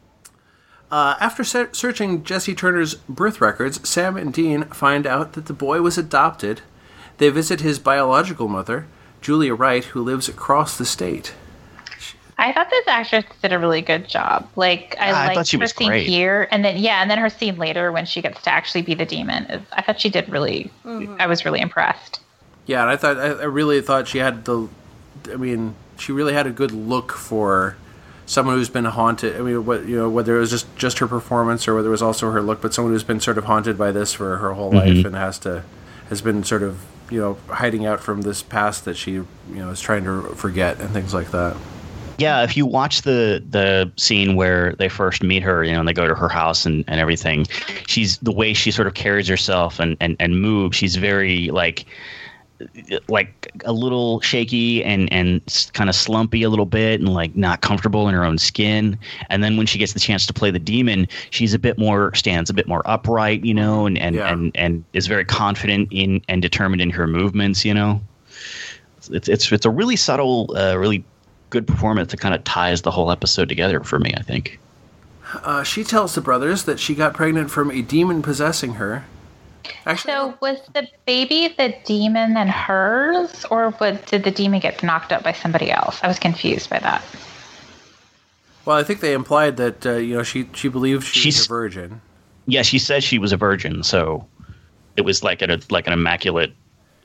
Uh, after se- searching Jesse Turner's birth records, Sam and Dean find out that the boy was adopted. They visit his biological mother, Julia Wright, who lives across the state. I thought this actress did a really good job. Like I Yeah, I liked thought she her was scene great. here, and then yeah, and then her scene later when she gets to actually be the demon. Is, I thought she did really. I was really impressed. Yeah, and I thought I, I really thought she had the. I mean, she really had a good look for someone who's been haunted. I mean, what you know, whether it was just, just her performance or whether it was also her look, but someone who's been sort of haunted by this for her whole Mm-hmm. life and has to has been sort of you know hiding out from this past that she you know is trying to forget and things like that. Yeah, if you watch the the scene where they first meet her, you know, and they go to her house and, and everything, she's the way she sort of carries herself and, and, and moves, she's very like like a little shaky and, and kind of slumpy a little bit and like not comfortable in her own skin. And then when she gets the chance to play the demon, she's a bit more stands a bit more upright, you know, and, and, Yeah. and, and is very confident in and determined in her movements, you know. It's it's it's a really subtle, uh, really good performance that kind of ties the whole episode together for me, I think. Uh, she tells the brothers that she got pregnant from a demon possessing her. Actually, So was the baby the demon and hers, or was, did the demon get knocked up by somebody else? I was confused by that. well, I think they implied that uh, you know she she believed she was She's- a virgin. Yeah, she said she was a virgin, so it was like a like an immaculate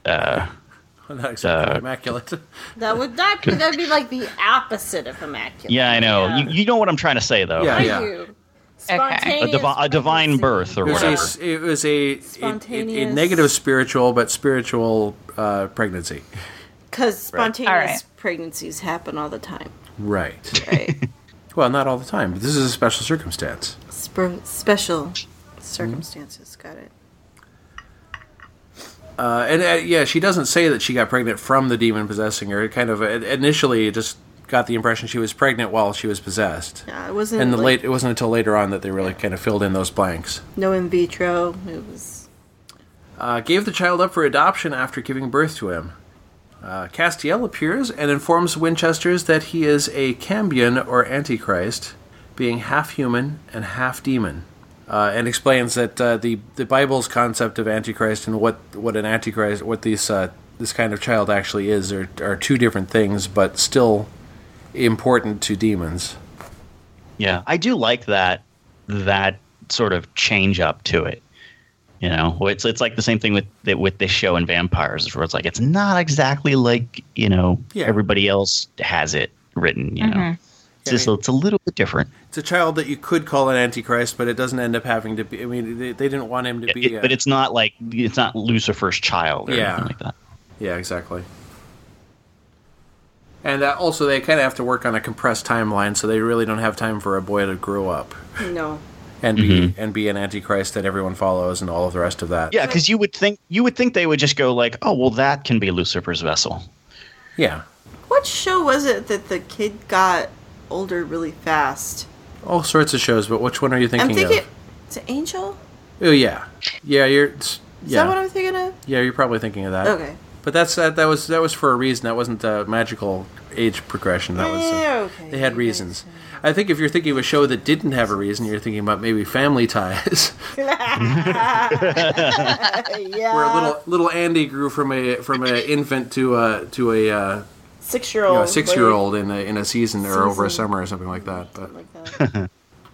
uh, Not exactly Uh, immaculate. That would not be. That would be like the opposite of immaculate. yeah, I know. Yeah. You, you know what I'm trying to say, though. Yeah, I yeah. do. A, Spontaneous divi- a divine pregnancy. birth or It was whatever. a, it was a, a, a, a Spontaneous- negative spiritual, but spiritual uh, pregnancy. Because spontaneous All right. pregnancies happen all the time. Right. Right. Well, not all the time, but this is a special circumstance. Sp- special circumstances. Got it. Uh, and uh, yeah, she doesn't say that she got pregnant from the demon possessing her. It kind of uh, initially just got the impression she was pregnant while she was possessed. Yeah, it wasn't. And the like, late, it wasn't until later on that they really kind of filled in those blanks. No in vitro. It was. Uh, gave the child up for adoption after giving birth to him. Uh, Castiel appears and informs Winchesters that he is a Cambion or Antichrist, being half human and half demon, uh, and explains that uh, the the Bible's concept of Antichrist and what, what an Antichrist, what this uh, this kind of child actually is, are are two different things, but still important to demons. Yeah, I do like that that sort of change up to it. You know, it's it's like the same thing with with this show and vampires, where it's like it's not exactly like you know Yeah. everybody else has it written. You know, it's just I mean- it's a little bit different. It's a child that you could call an Antichrist, but it doesn't end up having to be. I mean, they, they didn't want him to be. It- a- but it's not like it's not Lucifer's child or Yeah. anything like that. Yeah, exactly. And uh, also, they kind of have to work on a compressed timeline, so they really don't have time for a boy to grow up No. and be and be an Antichrist that everyone follows and all of the rest of that. Yeah, because you would think you would think they would just go like, oh well, that can be Lucifer's vessel. Yeah. What show was it that the kid got older really fast? All sorts of shows, but which one are you thinking, I'm thinking. of? Is it Angel? Oh yeah, yeah. You're it's- Is yeah, that what I'm thinking of? yeah. You're probably thinking of that. Okay. But that's that. That was that was for a reason. That wasn't a magical age progression. That was. Uh, Yeah, okay. They had reasons. I think if you're thinking of a show that didn't have a reason, you're thinking about maybe Family Ties, yeah. where little little Andy grew from a from an infant to a to a uh, Six you year old. know, a six year old in a in a season, or over a Season. summer or something like that. But Like that.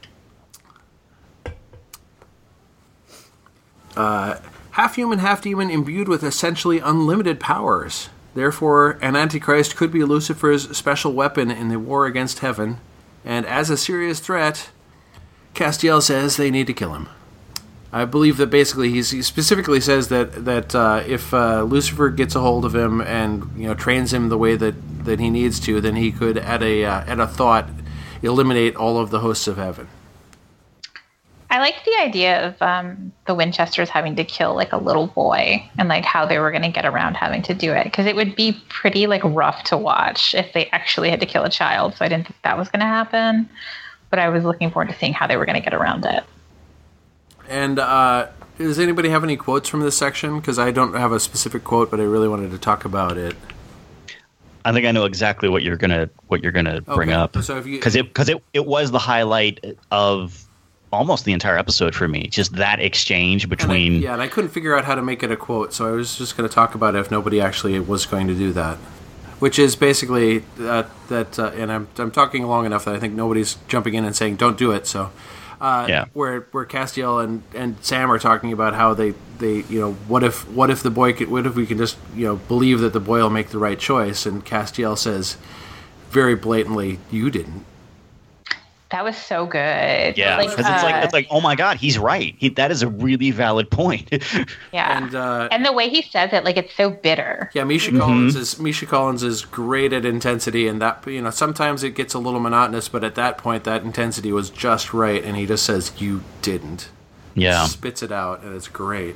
half human, half demon, imbued with essentially unlimited powers. Therefore, an Antichrist could be Lucifer's special weapon in the war against heaven, and as a serious threat, Castiel says they need to kill him. I believe that basically he's, he specifically says that that uh, if uh, Lucifer gets a hold of him and you know trains him the way that, that he needs to, then he could at a uh, at a thought eliminate all of the hosts of heaven. I like the idea of um, the Winchesters having to kill like a little boy and like how they were going to get around having to do it, because it would be pretty like rough to watch if they actually had to kill a child. So I didn't think that was going to happen, but I was looking forward to seeing how they were going to get around it. And uh, does anybody have any quotes from this section? Because I don't have a specific quote, but I really wanted to talk about it. I think I know exactly what you're gonna what you're gonna bring Okay, up so if you- because it because it, it was the highlight of almost the entire episode for me. Just that exchange And I- between yeah, and I couldn't figure out how to make it a quote, so I was just going to talk about it if nobody actually was going to do that. Which is basically uh, that, uh, and I'm I'm talking long enough that I think nobody's jumping in and saying don't do it. So, uh, Yeah. where where Castiel and, and Sam are talking about how they, they you know what if what if the boy could, what if we can just you know believe that the boy will make the right choice, and Castiel says very blatantly, you didn't. That was so good. yeah Like, because it's like uh, it's like oh my god, he's right. He, that is a really valid point. yeah. And, uh, and the way he says it, like it's so bitter. Yeah, Misha Collins is Misha Collins is great at intensity, and that you know sometimes it gets a little monotonous, but at that point that intensity was just right, and he just says you didn't. yeah, Spits it out, and it's great.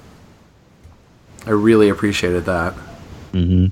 I really appreciated that. hmm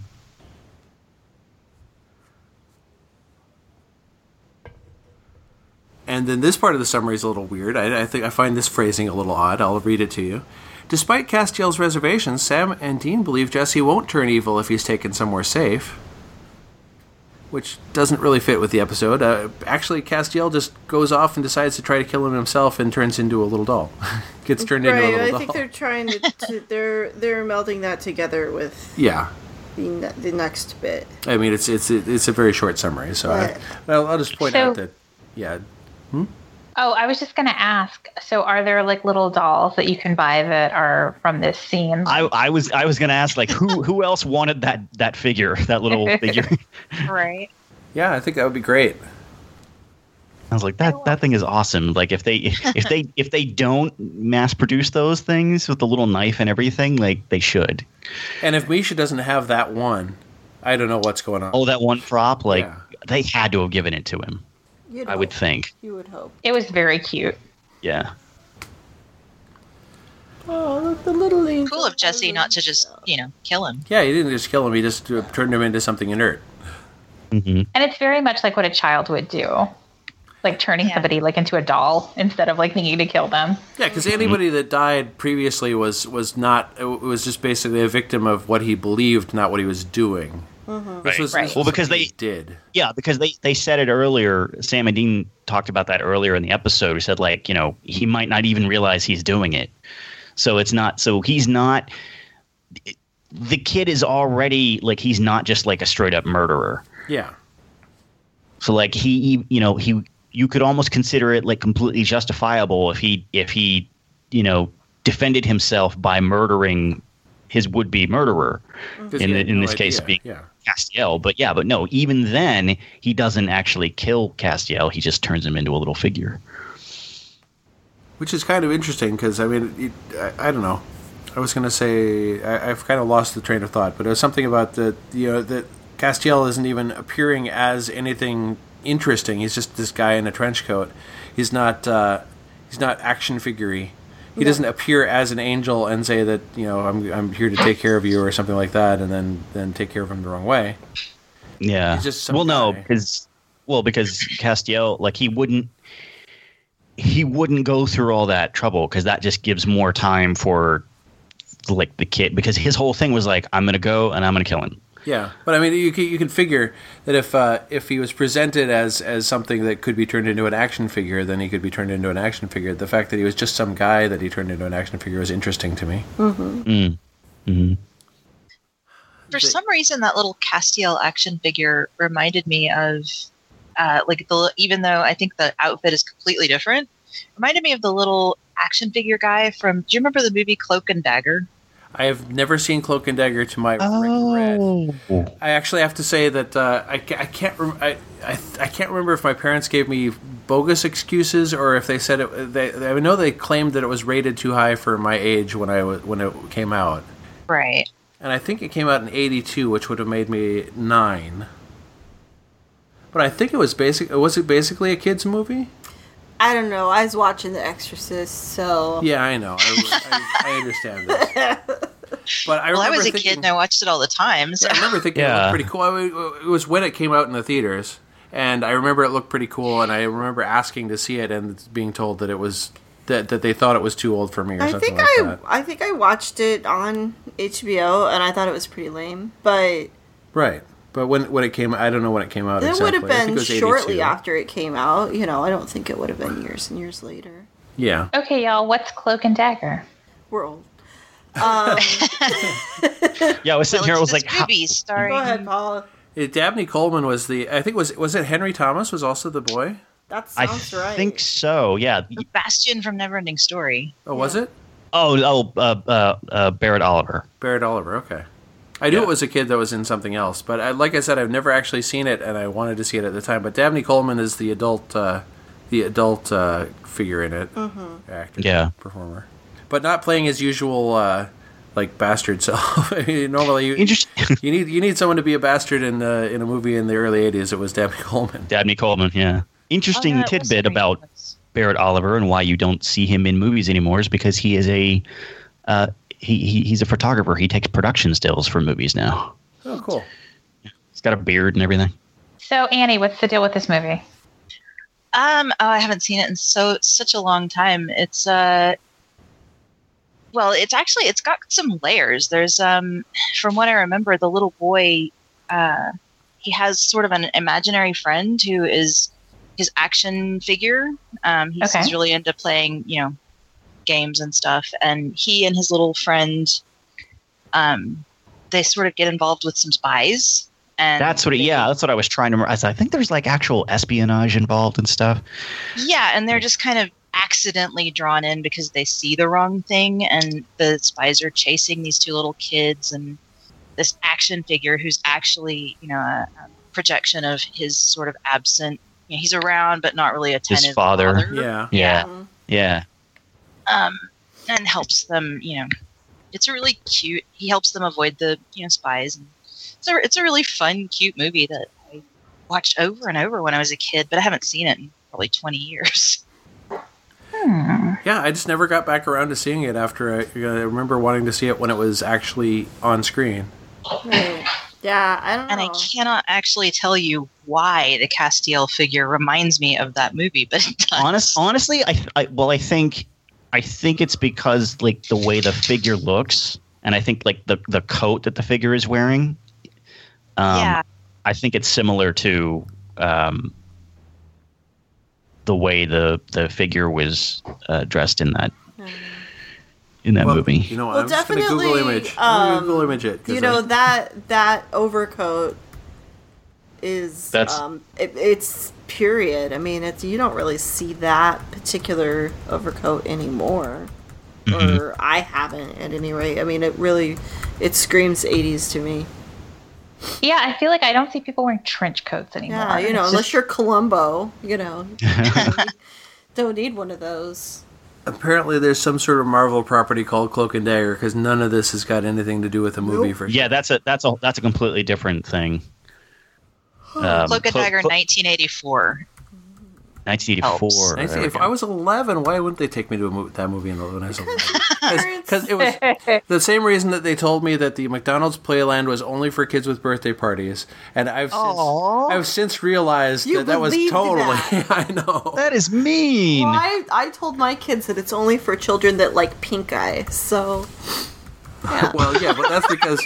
And then this part of the summary is a little weird. I, I think I find this phrasing a little odd. I'll read it to you. Despite Castiel's reservations, Sam and Dean believe Jesse won't turn evil if he's taken somewhere safe. Which doesn't really fit with the episode. Uh, actually, Castiel just goes off and decides to try to kill him himself and turns into a little doll. Gets turned into a Right. little I doll. think they're trying to, to. They're they're melding that together with Yeah. the ne- the next bit. I mean, it's it's it's a very short summary, so I, Right. well, I'll just point So- out that, yeah. Oh, I was just going to ask. So, are there like little dolls that you can buy that are from this scene? I, I was I was gonna ask like who who else wanted that that figure, that little figure. Right. Yeah, I think that would be great. I was like, that that thing is awesome. Like if they if they if they don't mass produce those things with the little knife and everything, like they should. And if Misha doesn't have that one, I don't know what's going on. Oh, that one prop, like Yeah. they had to have given it to him. You'd I would hope. think. You would hope. It was very cute. Yeah. Oh, look, the little angel. Cool of Jesse not to just, you know, kill him. Yeah, he didn't just kill him. He just uh, turned him into something inert. hmm And it's very much like what a child would do. Like turning Yeah. somebody like into a doll instead of like thinking to kill them. Yeah, because anybody that died previously was was not. It was just basically a victim of what he believed, not what he was doing. This Right. was, Right. this Well, was because what they- he did. Yeah, because they, they said it earlier. Sam and Dean talked about that earlier in the episode. He said, like, you know, he might not even realize he's doing it. So it's not, so he's not, the kid is already, like, he's not just like a straight up murderer. Yeah, So, like, he, you know, he, you could almost consider it like completely justifiable if he, if he, you know, defended himself by murdering his would be murderer. 'Cause In he the- had in no this case, idea. being- yeah. Castiel, but yeah, but no, even then he doesn't actually kill Castiel. He just turns him into a little figure. Which is kind of interesting because I mean, it, I, I don't know. I was going to say I, I've kind of lost the train of thought, but it was something about the you know that Castiel isn't even appearing as anything interesting. He's just this guy in a trench coat. He's not. Uh, he's not action figure-y. He No. doesn't appear as an angel and say that you know I'm I'm here to take care of you or something like that, and then then take care of him the wrong way. Yeah. He's just some well, no, guy. because well, because Castiel, like he wouldn't, he wouldn't go through all that trouble because that just gives more time for, like the kid. Because his whole thing was like, I'm gonna go and I'm gonna kill him. Yeah, but I mean, you can, you can figure that if uh, if he was presented as, as something that could be turned into an action figure, then he could be turned into an action figure. The fact that he was just some guy that he turned into an action figure was interesting to me. Mm. hmm For some reason, that little Castiel action figure reminded me of, uh, like the even though I think the outfit is completely different, reminded me of the little action figure guy from. Do you remember the movie Cloak and Dagger? I have never seen Cloak and Dagger to my regret. I actually have to say that uh, I, ca- I can't rem- I, I I can't remember if my parents gave me bogus excuses or if they said it. They, I know they claimed that it was rated too high for my age when I w- when it came out, Right. and I think it came out in eighty-two, which would have made me nine. But I think it was basic. Was it basically a kids movie? I don't know. I was watching The Exorcist, so Yeah, I know. I, I, I understand that. But I Well, I remember was a thinking, kid and I watched it all the time. So. Yeah, I remember thinking it Yeah. looked pretty cool. I mean, it was when it came out in the theaters, and I remember it looked pretty cool. And I remember asking to see it and being told that it was that, that they thought it was too old for me or I something think like I that. I think I watched it on H B O and I thought it was pretty lame. But Right, but when when it came, I don't know when it came out. it exactly. would have I think been it was shortly eighty-two. after it came out. You know, I don't think it would have been years and years later. Yeah, Okay, y'all, what's Cloak and Dagger? We're old. Um, Yeah, I was sitting Well, here. I it's was this like, how, movie starring. go ahead, Paula. it, Dabney Coleman was the. I think was was it Henry Thomas was also the boy. That I sounds right. think so. Yeah. Bastian from Neverending Story. Oh, was it Oh, oh, uh, uh, uh, Barrett Oliver. Barrett Oliver? Okay, I knew Yeah. it was a kid that was in something else, but I, like I said, I've never actually seen it, and I wanted to see it at the time. But Dabney Coleman is the adult, uh, the adult uh, figure in it, Mm-hmm. actor, Yeah. performer, but not playing his usual uh, like bastard self. I mean, normally, you, Interesting. you need you need someone to be a bastard in uh, in a movie in the early eighties. It was Dabney Coleman. Dabney Coleman. Yeah. Interesting Oh, no, it was tidbit Henry about Thomas. Barrett Oliver and why you don't see him in movies anymore is because he is a uh, he, he he's a photographer. He takes production stills for movies now. Oh, cool. He's got a beard and everything. So, Annie, what's the deal with this movie? Um, oh, I haven't seen it in so such a long time. It's uh, well, it's actually it's got some layers. There's um, from what I remember, the little boy, uh, he has sort of an imaginary friend who is his action figure. Um, he's, Okay. he's really into playing, you know, games and stuff, and he and his little friend, um, they sort of get involved with some spies And That's what. It, they- yeah, that's what I was trying to. I think there's like actual espionage involved and stuff. Yeah, and they're just kind of accidentally drawn in because they see the wrong thing, and the spies are chasing these two little kids and this action figure who's actually, you know, a, a projection of his sort of absent. You know, he's around, but not really attentive. father. Yeah. Yeah, Mhm. yeah. Um, and helps them. You know, it's a really cute. He helps them avoid the you know spies. And it's a it's a really fun, cute movie that I watched over and over when I was a kid, but I haven't seen it in probably twenty years. Yeah, I just never got back around to seeing it after I, I remember wanting to see it when it was actually on screen. Right. Yeah, I don't know. And I cannot actually tell you why the Castiel figure reminds me of that movie, but it does. Honest, honestly, I, I well, I think, I think it's because like the way the figure looks, and I think like the the coat that the figure is wearing. Um, Yeah. I think it's similar to um, the way the the figure was uh, dressed in that in that Well, movie. You know what? Well, I'm just going to definitely, Google image. I'm gonna um, Google image it. 'cause You know I- that that overcoat is That's- um, it, it's period. I mean, it's you don't really see that particular overcoat anymore, Mhm. or I haven't at any rate. I mean, it really it screams eighties to me. Yeah, I feel like I don't see people wearing trench coats anymore. Yeah, you know, It's unless just- you're Columbo, you know, don't need one of those. Apparently, there's some sort of Marvel property called Cloak and Dagger because none of this has got anything to do with the movie. Nope. For Yeah, that's a that's a that's a completely different thing. Um, Cloak and Clo- Dagger, Clo- nineteen eighty-four. nineteen eighty-four. I say, there we if go. I was eleven, why wouldn't they take me to a movie, that movie in the, when I was eleven? Parents. Because it was the same reason that they told me that the McDonald's Playland was only for kids with birthday parties, and I've since, Aw. I've since realized You that that was believed totally. that. I know. That is mean. Well, I, I told my kids that it's only for children that like pink eye, so Well, yeah, but that's because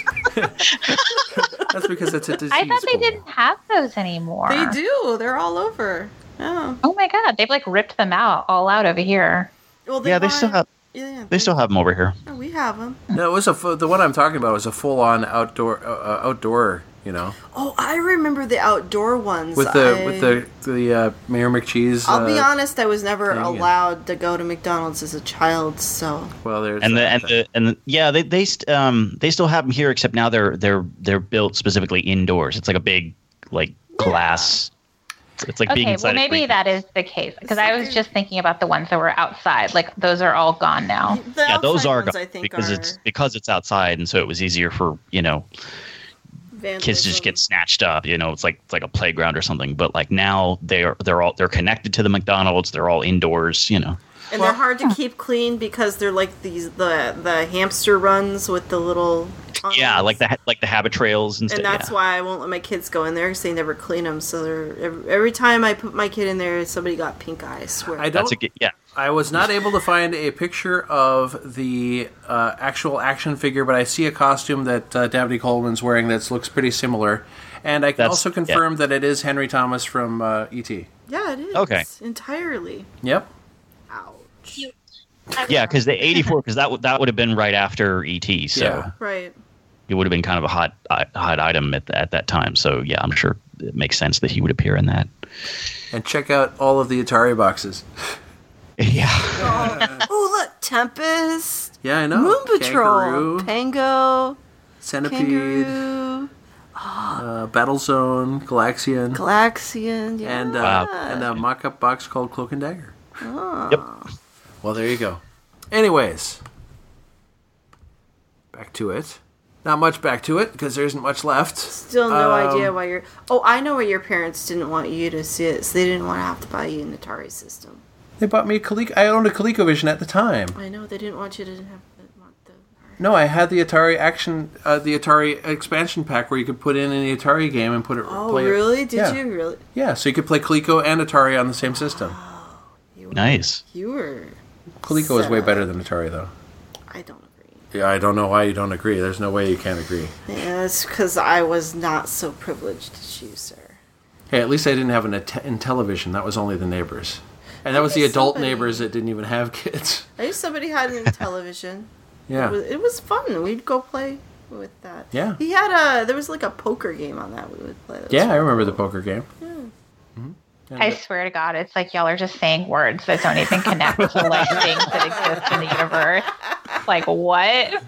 that's because it's a disease. I thought they bowl. didn't have those anymore. they do. They're all over. Yeah. Oh my god, they've like ripped them out all out over here. Well, Yeah, they still have Yeah, they still have them over here. oh, we have them. No, it was a fu- the one I'm talking about was a full on outdoor uh, uh, outdoor. You know, Oh, I remember the outdoor ones. with the I, with the the uh, Mayor McCheese. I'll be uh, honest, I was never thing, yeah. allowed to go to McDonald's as a child, so Well, there's And the that and thing. the and the, yeah, they they st- um they still have them here, except now they're they're they're built specifically indoors. It's like a big like glass. It's, it's like being Okay, inside well a maybe green- that is the case because I was just thinking about the ones that were outside. Like those are all gone now. the Yeah, those outside are ones, gone I think because are it's because it's outside, and so it was easier for you know kids to just get vandalism. snatched up. You know, it's like it's like a playground or something. But like now they're they're all they're connected to the McDonald's. They're all indoors. You know. And they're hard to keep clean because they're like these the the hamster runs with the little Yeah, tunnels. like the ha- like the habit trails and, And stuff. that's yeah. why I won't let my kids go in there because they never clean them. So they're every, every time I put my kid in there, somebody got pink eye. I swear. I don't. That's a good, yeah. I was not able to find a picture of the uh, actual action figure, but I see a costume that uh, Dabney Coleman's wearing that looks pretty similar. And I can That's- also confirm that it is Henry Thomas from uh, E T Yeah, it is. Okay. Entirely. Yep. Ouch. Yeah, because the eighty-four, because that would that would have been right after E T, so Yeah. Right. it would have been kind of a hot uh, hot item at at that time. So yeah, I'm sure it makes sense that he would appear in that. And check out all of the Atari boxes. Yeah, Oh, oh, look, Tempest, Yeah, I know. Moon Patrol, Kangaroo, Pango, Centipede, Kangaroo, uh, Battlezone, Galaxian, Galaxian, yeah. and uh, Wow. and a mock-up box called Cloak and Dagger. yep. Well, there you go. Anyways, back to it. Not much back to it because there isn't much left. Still no Um, idea why you're. Oh, I know why your parents didn't want you to see it. So they didn't want to have to buy you an Atari system. They bought me a Coleco. I owned a ColecoVision at the time. I know they didn't want you to have want the. No, I had the Atari action, uh, the Atari expansion pack where you could put in any Atari game and put it. Oh, play it. really? Did Yeah. you really? Yeah, so you could play Coleco and Atari on the same system. You were, Nice. You were. Coleco is way set better up. than Atari, though. I don't agree. Yeah, I don't know why you don't agree. There's no way you can't agree. Yeah, it's because I was not so privileged as you, sir. Hey, at least I didn't have an at- in television. That was only the neighbors, and that was the Maybe adult somebody- neighbors that didn't even have kids. I knew somebody had it in television. Yeah. It was, it was fun. We'd go play. with that. Yeah. He had a. There was like a poker game on that we would play. That was Yeah, I really remember cool. the poker game. Yeah. And I the- swear to God, it's like y'all are just saying words that don't even connect to like things that exist in the universe. Like what?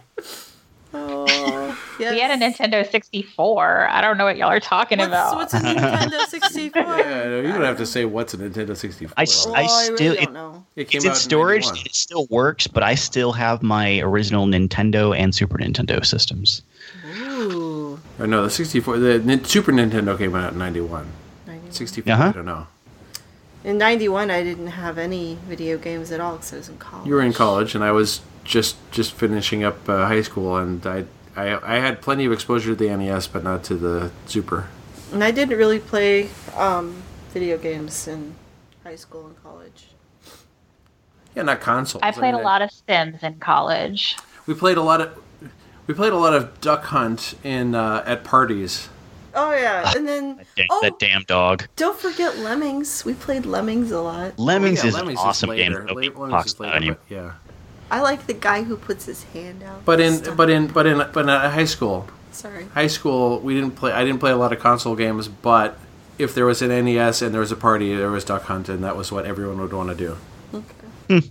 Oh, yes. We had a Nintendo sixty-four. I don't know what y'all are talking What's, about. what's a Nintendo sixty-four? Yeah, no, you don't have to say what's a Nintendo sixty-four. I s- Oh, I I really still- don't it- know. It came It's in out storage. ninety-one. It still works, but I still have my original Nintendo and Super Nintendo systems. Ooh. Or no, the sixty-four. The Nin- Super Nintendo came out in ninety-one. ninety-one. sixty-four, Uh-huh. I don't know. In ninety-one, I didn't have any video games at all because I was in college. You were in college, and I was just just finishing up uh, high school, and I, I I had plenty of exposure to the N E S, but not to the Super. And I didn't really play um, video games in high school and college. Yeah, not consoles. I played mean, a lot of Sims in college. We played a lot of we played a lot of Duck Hunt in uh, at parties. Oh, yeah. And then, That, da- oh, that damn dog. don't forget Lemmings. We played Lemmings a lot. Lemmings Oh, yeah, is Lemmings an awesome later. game. Nobody Lemmings talks is about later, anymore. but yeah. I like the guy who puts his hand out. But in Stuff. but in but in but in high school, Sorry. high school we didn't play. I didn't play a lot of console games, but if there was an N E S and there was a party, there was Duck Hunt, and that was what everyone would want to do. Okay.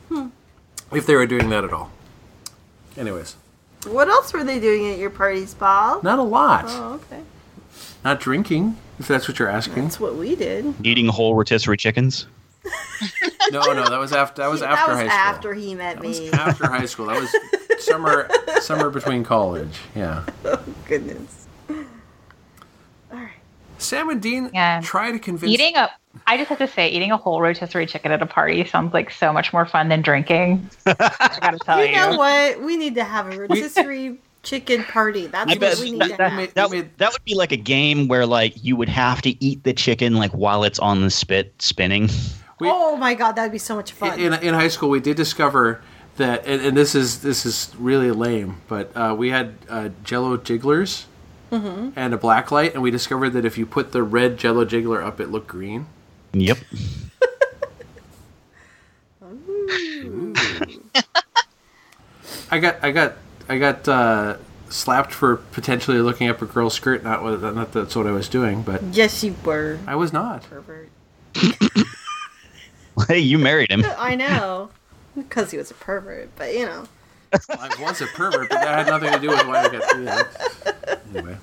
If they were doing that at all. Anyways, What else were they doing at your parties, Bob? not a lot. Oh, okay. Not drinking, if that's what you're asking. That's what we did. Eating whole rotisserie chickens. No, no, that was after. That was after that was high school. after he met That was me. after high school. That was summer. Summer between college. Yeah. Oh, goodness. All right. Sam and Dean Yeah. try to convince. Eating a, I just have to say, eating a whole rotisserie chicken at a party sounds like so much more fun than drinking. I gotta tell You you. know what? We need to have a rotisserie chicken party. That's I what bet we need that, to that, have. that, We made- that would be like a game where like you would have to eat the chicken like while it's on the spit spinning. We- Oh my god, that'd be so much fun. in, in high school, we did discover that, and, and this is this is really lame, but uh, we had uh, Jello jigglers and a black light, and we discovered that if you put the red Jello jiggler up, it looked green. Yep. I got I got I got uh, slapped for potentially looking up a girl's skirt. Not what not that's what I was doing, but Yes, you were. I was not. Pervert. Hey, you married him. I know. Because he was a pervert, but you know. I was a pervert, but that had nothing to do with why I got you know. Anyway.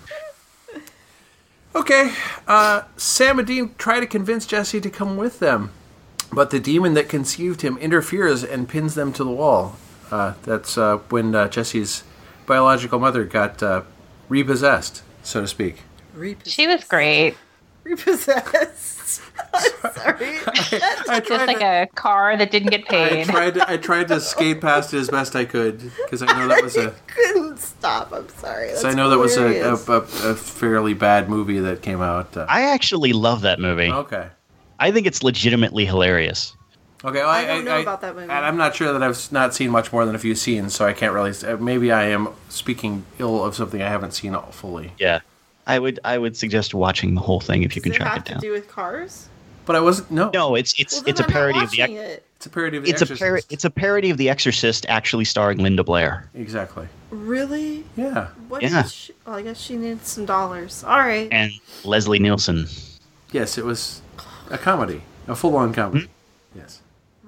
Okay, uh, Sam and Dean try to convince Jesse to come with them, but the demon that conceived him interferes and pins them to the wall. Uh, that's uh, when uh, Jesse's biological mother got uh, repossessed, so to speak. Repossessed. She was great. Repossessed. I'm sorry. I Just tried like to, a car that didn't get I paid. tried to, I tried to skate past it as best I could because I know that was a couldn't stop. I'm sorry. That's so I know that was a, a, hilarious. a, a fairly bad movie that came out. Uh, I actually love that movie. okay. I think it's legitimately hilarious. Okay, well, I don't know about that movie. And I'm not sure that I've not seen much more than a few scenes, so I can't really. uh, Maybe I am speaking ill of something I haven't seen all fully. Yeah. I would I would suggest watching the whole thing if you Does can it track have it to down. do with cars? But I wasn't. No, No, it's it's Well, then it's a I'm not parody of the watching Ex- it. it's a parody of the it's a Exorcist. par- it's a parody of The Exorcist, actually starring Linda Blair. Exactly. Really? Yeah. What Yeah. did she, well, I guess she needed some dollars. All right. And Leslie Nielsen. Yes, it was a comedy, a full-on comedy. Hmm? Yes.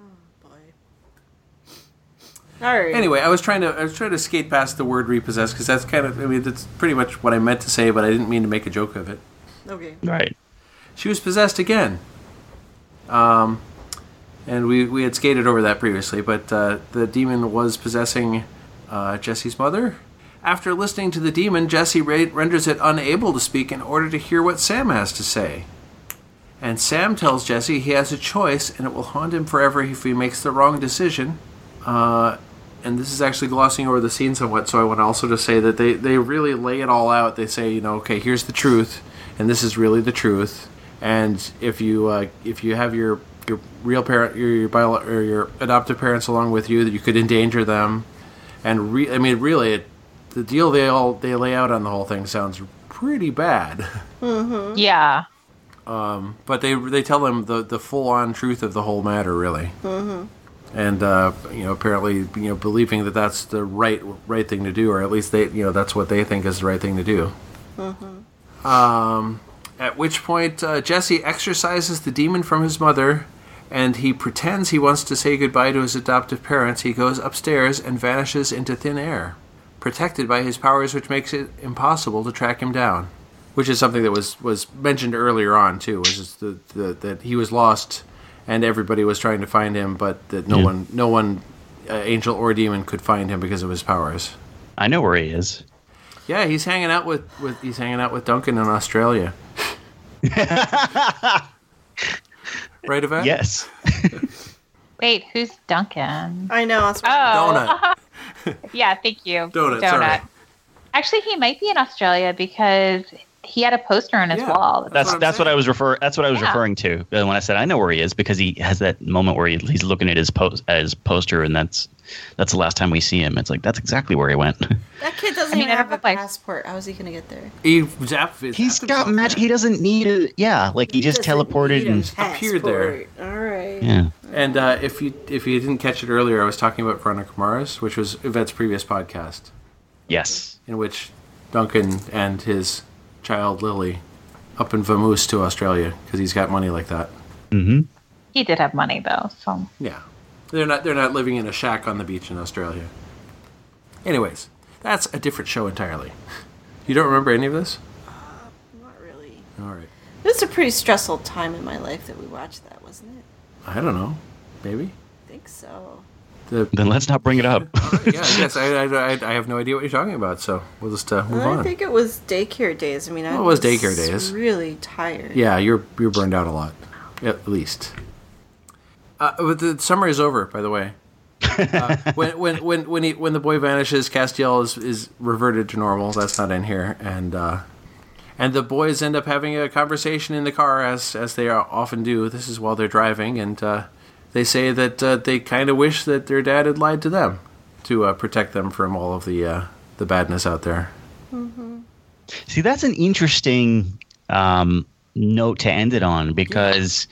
All right. Anyway, I was trying to I was trying to skate past the word repossessed because that's kind of I mean that's pretty much what I meant to say, but I didn't mean to make a joke of it. Okay. Right. She was possessed again. Um, and we, we had skated over that previously, but uh, the demon was possessing uh, Jesse's mother. After listening to the demon, Jesse ra- renders it unable to speak in order to hear what Sam has to say. And Sam tells Jesse he has a choice and it will haunt him forever if he makes the wrong decision. Uh, and this is actually glossing over the scene somewhat, so I want to also just say that they, they really lay it all out. They say, you know, okay, here's the truth, and this is really the truth. And if you uh, if you have your your real parent, your your, bio, or your adoptive parents along with you, that you could endanger them. And re- I mean, really, it, the deal they all they lay out on the whole thing sounds pretty bad. Yeah. But they they tell them the, the full on truth of the whole matter, really. and uh, you know, apparently, you know, believing that that's the right right thing to do, or at least they, you know, that's what they think is the right thing to do. Mm-hmm. Um, at which point, uh, Jesse exorcises the demon from his mother, and he pretends he wants to say goodbye to his adoptive parents. He goes upstairs and vanishes into thin air, protected by his powers, which makes it impossible to track him down. Which is something that was, was mentioned earlier on, too, was just the, the, that he was lost and everybody was trying to find him, but that no yeah. one, no one, uh, angel or demon, could find him because of his powers. I know where he is. Yeah, he's hanging out with, with he's hanging out with Duncan in Australia. Right, Yvette? Yes. Wait, who's Duncan? I know. That's what Oh, Donut. yeah, thank you. Donut, sorry. Actually, he might be in Australia because he had a poster on his Yeah. wall. That's That's what I'm that's what saying. I was refer. That's what I was Yeah. referring referring to uh, when I said I know where he is, because he has that moment where he, he's looking at his post at his poster, and that's that's the last time we see him. It's like that's exactly where he went. That kid doesn't I mean, even I have a don't know, like- passport. How is he going to get there? He zap, He's zapped got himself. magic. He doesn't need a yeah. Like he, just doesn't teleported need a and appeared there. passport. All right. yeah. And uh, if you if you didn't catch it earlier, I was talking about Veronica Mars, which was Yvette's previous podcast, Yes. in which Duncan and his child Lily up in Vamoose to Australia because he's got money like that. Mm-hmm. He did have money though, so Yeah, they're not they're not living in a shack on the beach in Australia. Anyways, that's a different show entirely. You don't remember any of this? Not really. All right. It was a pretty stressful time in my life that we watched that, wasn't it? I don't know. Maybe. I think so. The Then let's not bring it up. yeah, I guess I, I, I, I have no idea what you're talking about, so we'll just uh, move I on. think it was daycare days. I mean, I Well, it was daycare days. Really tired. Yeah, you're you're burned out a lot, at least. Uh, but the summer is over, by the way. Uh, when when when when he when the boy vanishes, Castiel is, is reverted to normal. That's not in here, and uh, and the boys end up having a conversation in the car, as as they are, often do. This is while they're driving, and uh, they say that uh, they kind of wish that their dad had lied to them to uh, protect them from all of the uh, the badness out there. See, that's an interesting um, note to end it on, because,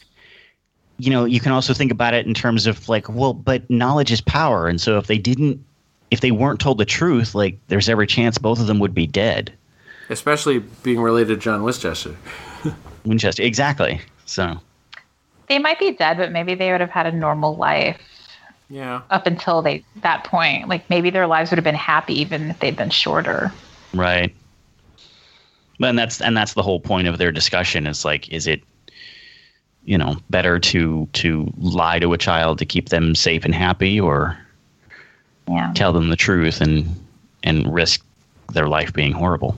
you know, you can also think about it in terms of like, well, but knowledge is power. And so if they didn't, if they weren't told the truth, like there's every chance both of them would be dead. Especially being related to John Winchester. Winchester. Exactly. So. they might be dead, but maybe they would have had a normal life Yeah. up until they that point. Like maybe their lives would have been happy even if they'd been shorter. Right. And that's and that's the whole point of their discussion is like, is it, you know, better to to lie to a child to keep them safe and happy, or Yeah. tell them the truth and and risk their life being horrible?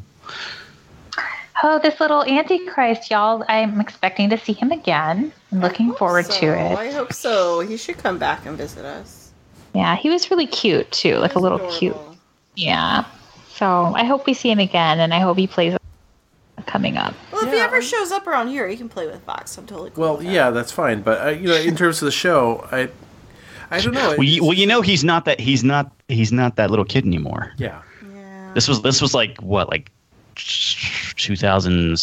Oh, this little Antichrist, y'all. I'm expecting to see him again. I'm looking hope forward so. to it. I hope so. He should come back and visit us. Yeah, he was really cute too, like a little Adorable. cute. Yeah. So I hope we see him again, and I hope he plays coming up. Well, if he Yeah, ever I- shows up around here, he can play with Fox. I'm totally cool Well, with that. yeah, that's fine. But uh, you know, in terms of the show, I, I don't know. Well, you, well, you know, he's not that he's not he's not that little kid anymore. yeah. Yeah. This was this was like what, like two thousand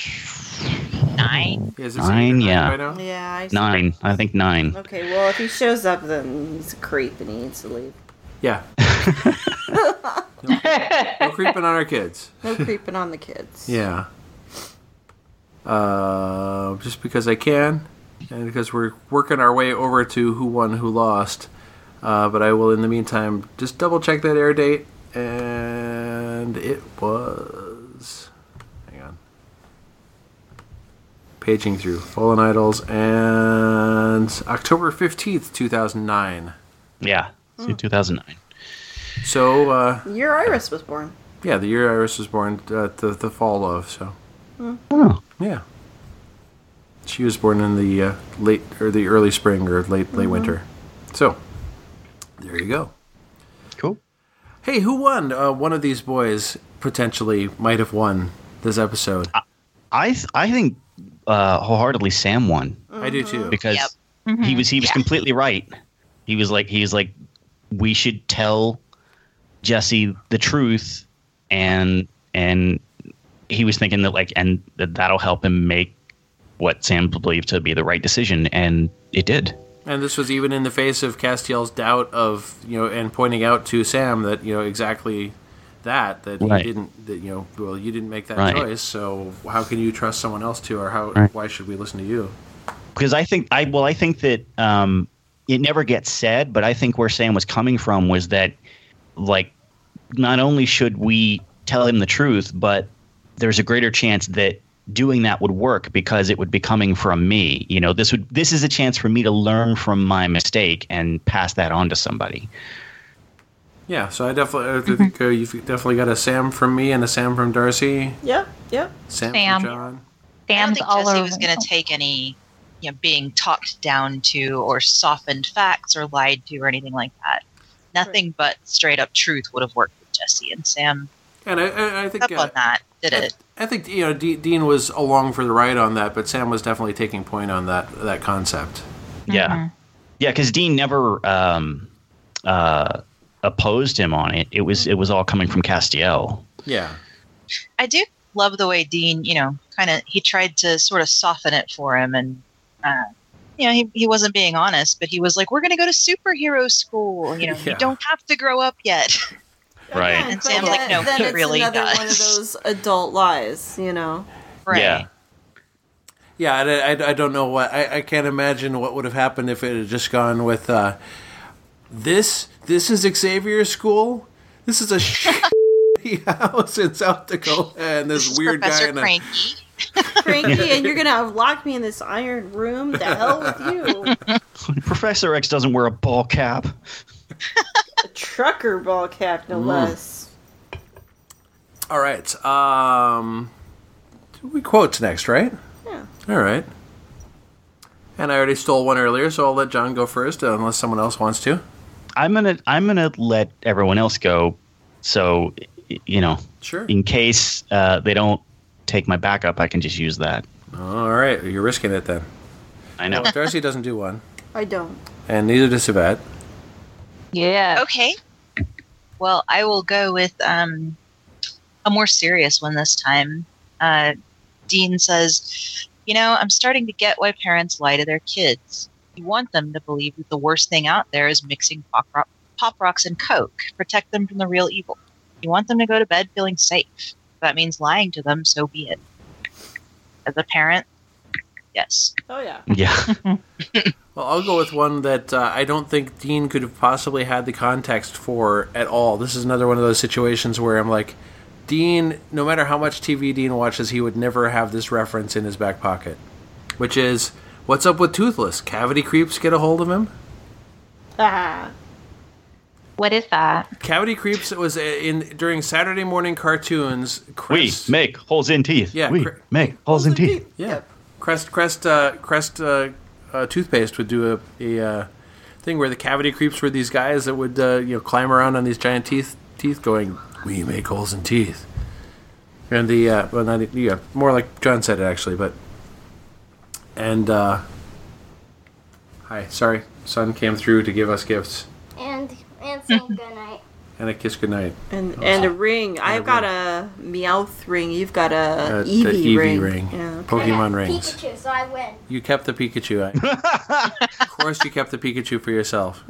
Nine. Is Nine, yeah. By now? Yeah. I see. nine, I think nine. Okay, well, if he shows up, then he's a creep and he needs to leave. Yeah. no, no creeping on our kids. No creeping on the kids. Yeah. Uh, just because I can, and because we're working our way over to who won, who lost. Uh, but I will, in the meantime, just double check that air date, and it was. Hang on. Paging through Fallen Idols, and October fifteenth, two thousand nine. Yeah, two thousand nine. So, uh, Your Iris was born. yeah, the year Iris was born, uh, the the fall of. So, Oh, yeah, she was born in the uh, late or the early spring or late late winter. So, there you go. cool. Hey, who won? Uh, one of these boys potentially might have won this episode. I th- I think uh, wholeheartedly Sam won I do too. because Yep. he was he was Yeah. completely right. He was like he was like we should tell Jesse the truth, and and he was thinking that like and that that'll help him make what Sam believed to be the right decision, and it did. And this was even in the face of Castiel's doubt of, you know, and pointing out to Sam that, you know, exactly that, that Right. he didn't, that, you know, well, you didn't make that Right. choice, so how can you trust someone else to, or how, Right. why should we listen to you? Because I think I well I think that um, it never gets said, but I think where Sam was coming from was that like not only should we tell him the truth, but there's a greater chance that doing that would work because it would be coming from me. You know, this would this is a chance for me to learn from my mistake and pass that on to somebody. Yeah, so I definitely I think uh, you've definitely got a Sam from me and a Sam from Darcy. Yep, yep. Sam, Sam. from John. I don't Sam's think all Jesse over. was going to take any, you know, being talked down to or softened facts or lied to or anything like that. Nothing but straight up truth would have worked with Jesse, and Sam And I, I, I think up uh, on that did it. I think you know D- Dean was along for the ride on that, but Sam was definitely taking point on that that concept. Yeah, yeah, because Dean never um, uh, opposed him on it. It was it was all coming from Castiel. Yeah, I do love the way Dean, you know, kind of he tried to sort of soften it for him, and uh, you know, he he wasn't being honest, but he was like, "We're going to go to superhero school. You know, Yeah. you don't have to grow up yet." Right. Again, And but Sam's like, yet- no, then he it's really another does. one of those adult lies, you know. Right. Yeah. yeah. I, I, I don't know what I, I can't imagine what would have happened if it had just gone with uh, this. This is Xavier's school. This is a shitty house in South Dakota, and this, This is weird Professor guy in a Cranky. Cranky, and you're gonna lock me in this iron room. The hell with you. Professor X doesn't wear a ball cap. A trucker ball cap, no less. All right. Um, we quotes next, right? Yeah. All right. And I already stole one earlier, so I'll let John go first, uh, unless someone else wants to. I'm gonna I'm gonna let everyone else go. So y- you know, Sure. in case uh, they don't take my backup, I can just use that. All right. You're risking it then. I know. Well, Darcy doesn't do one, I don't. and neither does Savette. Yeah. Okay. Well, I will go with um, a more serious one this time. Uh, Dean says, "You know, I'm starting to get why parents lie to their kids. You want them to believe that the worst thing out there is mixing pop, rock, pop rocks and Coke. Protect them from the real evil. You want them to go to bed feeling safe. If that means lying to them, so be it." As a parent, yes. Oh yeah. Yeah. Well, I'll go with one that uh, I don't think Dean could have possibly had the context for at all. This is another one of those situations where I'm like, Dean, no matter how much T V Dean watches, he would never have this reference in his back pocket. Which is, what's up with Toothless? Cavity creeps get a hold of him? Ah. What is that? Cavity creeps was in during Saturday morning cartoons. We Crest, make holes in teeth. Yeah, We cr- make holes in teeth. yeah, Yep. Crest Crest uh, Crest uh, uh, toothpaste would do a, a uh, thing where the cavity creeps were these guys that would uh, you know climb around on these giant teeth teeth going, "We make holes in teeth." And the uh, well, not yeah, more like John said it actually, but and uh, hi, sorry, son came through to give us gifts And and so good night. and a kiss goodnight. And and a ring. I've got a Meowth ring. You've got a Uh, the Eevee, Eevee ring. ring. Yeah. Pokemon I got rings. Pikachu, so I win. You kept the Pikachu. I, of course, you kept the Pikachu for yourself.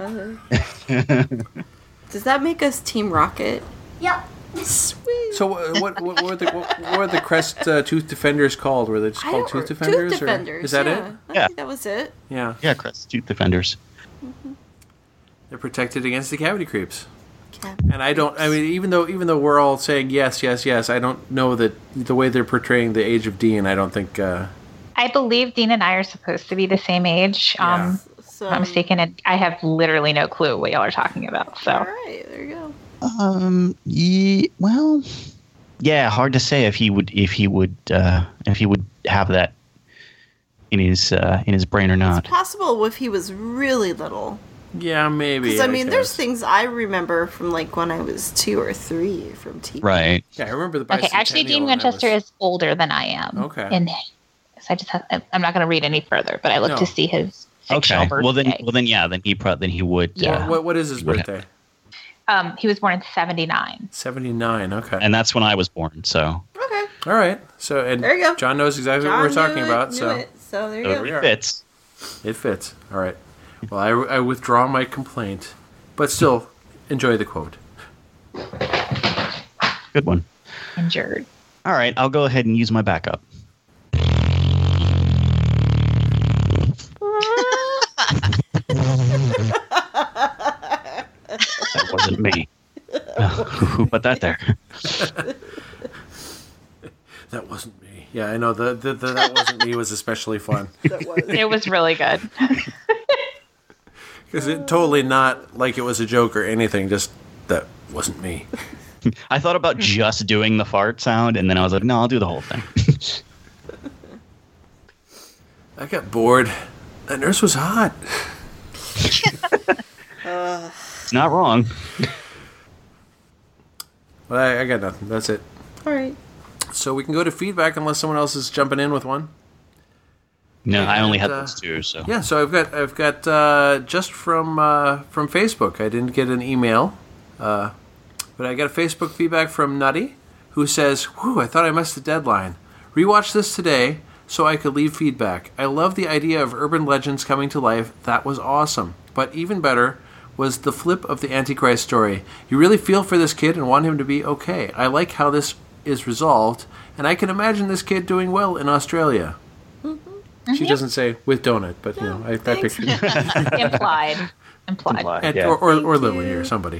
Does that make us Team Rocket? Yep. Sweet. So uh, what, what, what were the what, what were the Crest uh, Tooth Defenders called? Were they just I called don't- Tooth Defenders? Tooth or- Defenders. is that yeah. it? I Yeah. think that was it. Yeah, Yeah, Chris. Tooth defenders. they're protected against the cavity creeps. Cat- And I don't. I mean, even though even though we're all saying yes, yes, yes, I don't know that the way they're portraying the age of Dean. I don't think. Uh, I believe Dean and I are supposed to be the same age. Um, So, if I'm mistaken, and I have literally no clue what y'all are talking about. So All right, there you go. Um. Yeah, well. Yeah. Hard to say if he would if he would uh, if he would have that in his uh, in his brain or not. It's possible if he was really little. yeah, maybe. Because I mean, there's guess. things I remember from like when I was two or three from T V. Right. Yeah, I remember the. okay, actually, bicentennial, Dean and I Winchester was- is older than I am. Okay. And so I just have, I'm not going to read any further, but I looked No. to see his fictional Okay. birthday. Well then. Well then. Yeah. Then he pro- then he would. Yeah. Uh, What what is his What birthday? um, he was born in seventy-nine. Seventy-nine. Okay. and that's when I was born. So Okay. all right. So and There you go. John knows exactly John what we're knew talking it, about. knew So it. So there you so go. we are. it fits. it fits. All right. Well, I, I withdraw my complaint, but still enjoy the quote. Good one. Injured. All right, I'll go ahead and use my backup. That wasn't me. Who put that there? That wasn't me. Yeah, I know. The, the, the That Wasn't Me was especially fun. That was. It was really good. Because it totally not like it was a joke or anything, just that wasn't me. I thought about just doing the fart sound, and then I was like, no, I'll do the whole thing. I got bored. That nurse was hot. Uh, It's not wrong. But I, I got nothing. That's it. all right. So we can go to feedback unless someone else is jumping in with one. No, I only had And, uh, those two, so. Yeah, so I've got I've got uh, just from uh, from Facebook. I didn't get an email, uh, but I got a Facebook feedback from Nutty, who says, "Whew, I thought I missed the deadline. Rewatched this today so I could leave feedback. I love the idea of urban legends coming to life. That was awesome. But even better was the flip of the Antichrist story. You really feel for this kid and want him to be okay. I like how this is resolved, and I can imagine this kid doing well in Australia." She doesn't say with donut, but you know, I, I thanks. pictured Implied. Implied. Implied, and, yeah. or, or, or Thank Lily you. or somebody.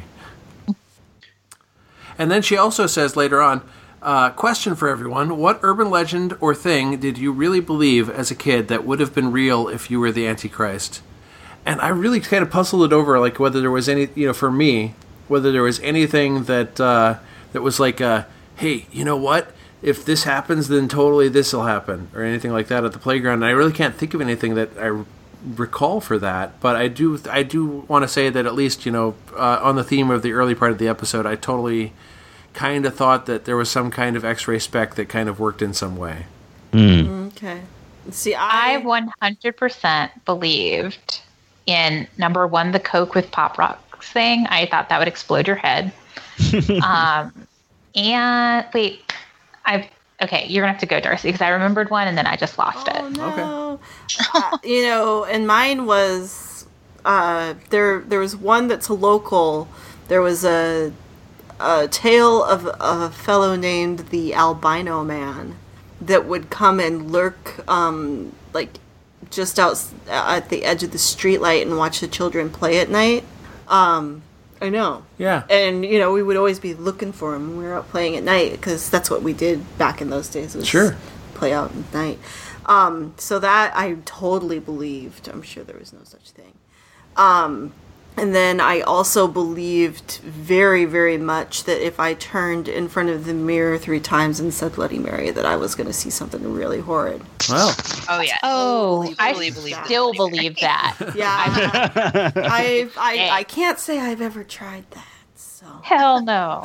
And then she also says later on, uh, question for everyone: what urban legend or thing did you really believe as a kid that would have been real if you were the Antichrist? And I really kind of puzzled it over, like whether there was any, you know, for me, whether there was anything that uh, that was like, uh, hey, you know what? If this happens, then totally this will happen, or anything like that at the playground. And I really can't think of anything that I recall for that. But I do, I do want to say that at least, you know, uh, on the theme of the early part of the episode, I totally kind of thought that there was some kind of X-ray spec that kind of worked in some way. Okay. See, I, I one hundred percent believed in, number one, the Coke with Pop Rocks thing. I thought that would explode your head. um, and wait, I've okay. You're gonna have to go, Darcy, because I remembered one and then I just lost Oh it. no! uh, you know, and mine was uh, there. There was one that's local. There was a a tale of, of a fellow named the Albino Man that would come and lurk, um, like just out at the edge of the streetlight and watch the children play at night. Um, I know. Yeah. And, you know, we would always be looking for him when we were out playing at night, because that's what we did back in those days, was Sure. play out at night. Um, so that I totally believed. I'm sure there was no such thing. Um, and then I also believed very, very much that if I turned in front of the mirror three times and said Bloody Mary, that I was going to see something really horrid. Well, Oh yeah. Oh, Totally, I totally believe that. still believe that. Yeah. I, I, Hey. I can't say I've ever tried that. So, Hell no.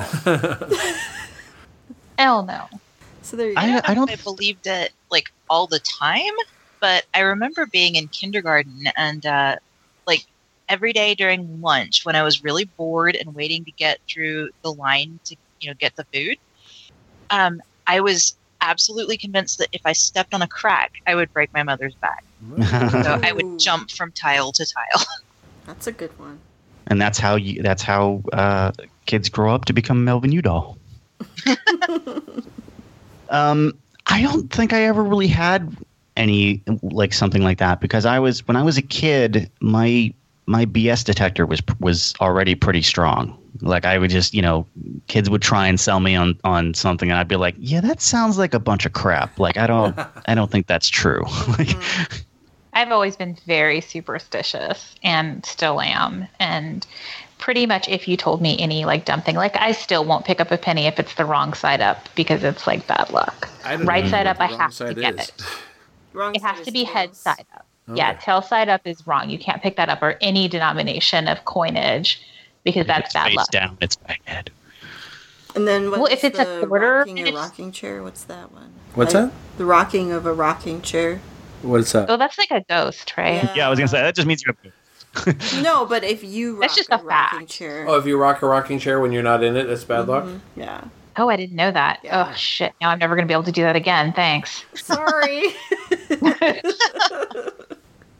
Hell no. so there you I- go. I don't know don't- if I believed it like all the time, but I remember being in kindergarten and uh, like every day during lunch when I was really bored and waiting to get through the line to you know get the food. Um, I was absolutely convinced that if I stepped on a crack, I would break my mother's back. So I Ooh. would jump from tile to tile. That's a good one. And that's how you. That's how uh, kids grow up to become Melvin Udall. um, I don't think I ever really had any like something like that, because I was when I was a kid, my my B S detector was was already pretty strong. Like I would just, you know, kids would try and sell me on, on something, and I'd be like, yeah, that sounds like a bunch of crap. Like I don't I don't think that's true. Like, I've always been very superstitious and still am. And pretty much if you told me any like dumb thing, like I still won't pick up a penny if it's the wrong side up, because it's like bad luck. I don't Right know side what up, the I wrong have to side get is. it. Wrong It side has is to be head tails. side up. Yeah, Okay. tail side up is wrong. You can't pick that up, or any denomination of coinage, because if that's it's bad face luck. down, it's bad. And then what's Well, if it's a the quarter, rocking a it's- rocking chair? What's that one? What's Like, that? The rocking of a rocking chair. What's that? Oh, that's like a ghost, right? Yeah. Yeah, I was gonna say that just means you have. No, but if you rock That's just a, a rocking fact. chair. Oh, if you rock a rocking chair when you're not in it, that's bad luck? Yeah. Oh, I didn't know that. Yeah. Oh, shit. Now I'm never going to be able to do that again. Thanks. Sorry.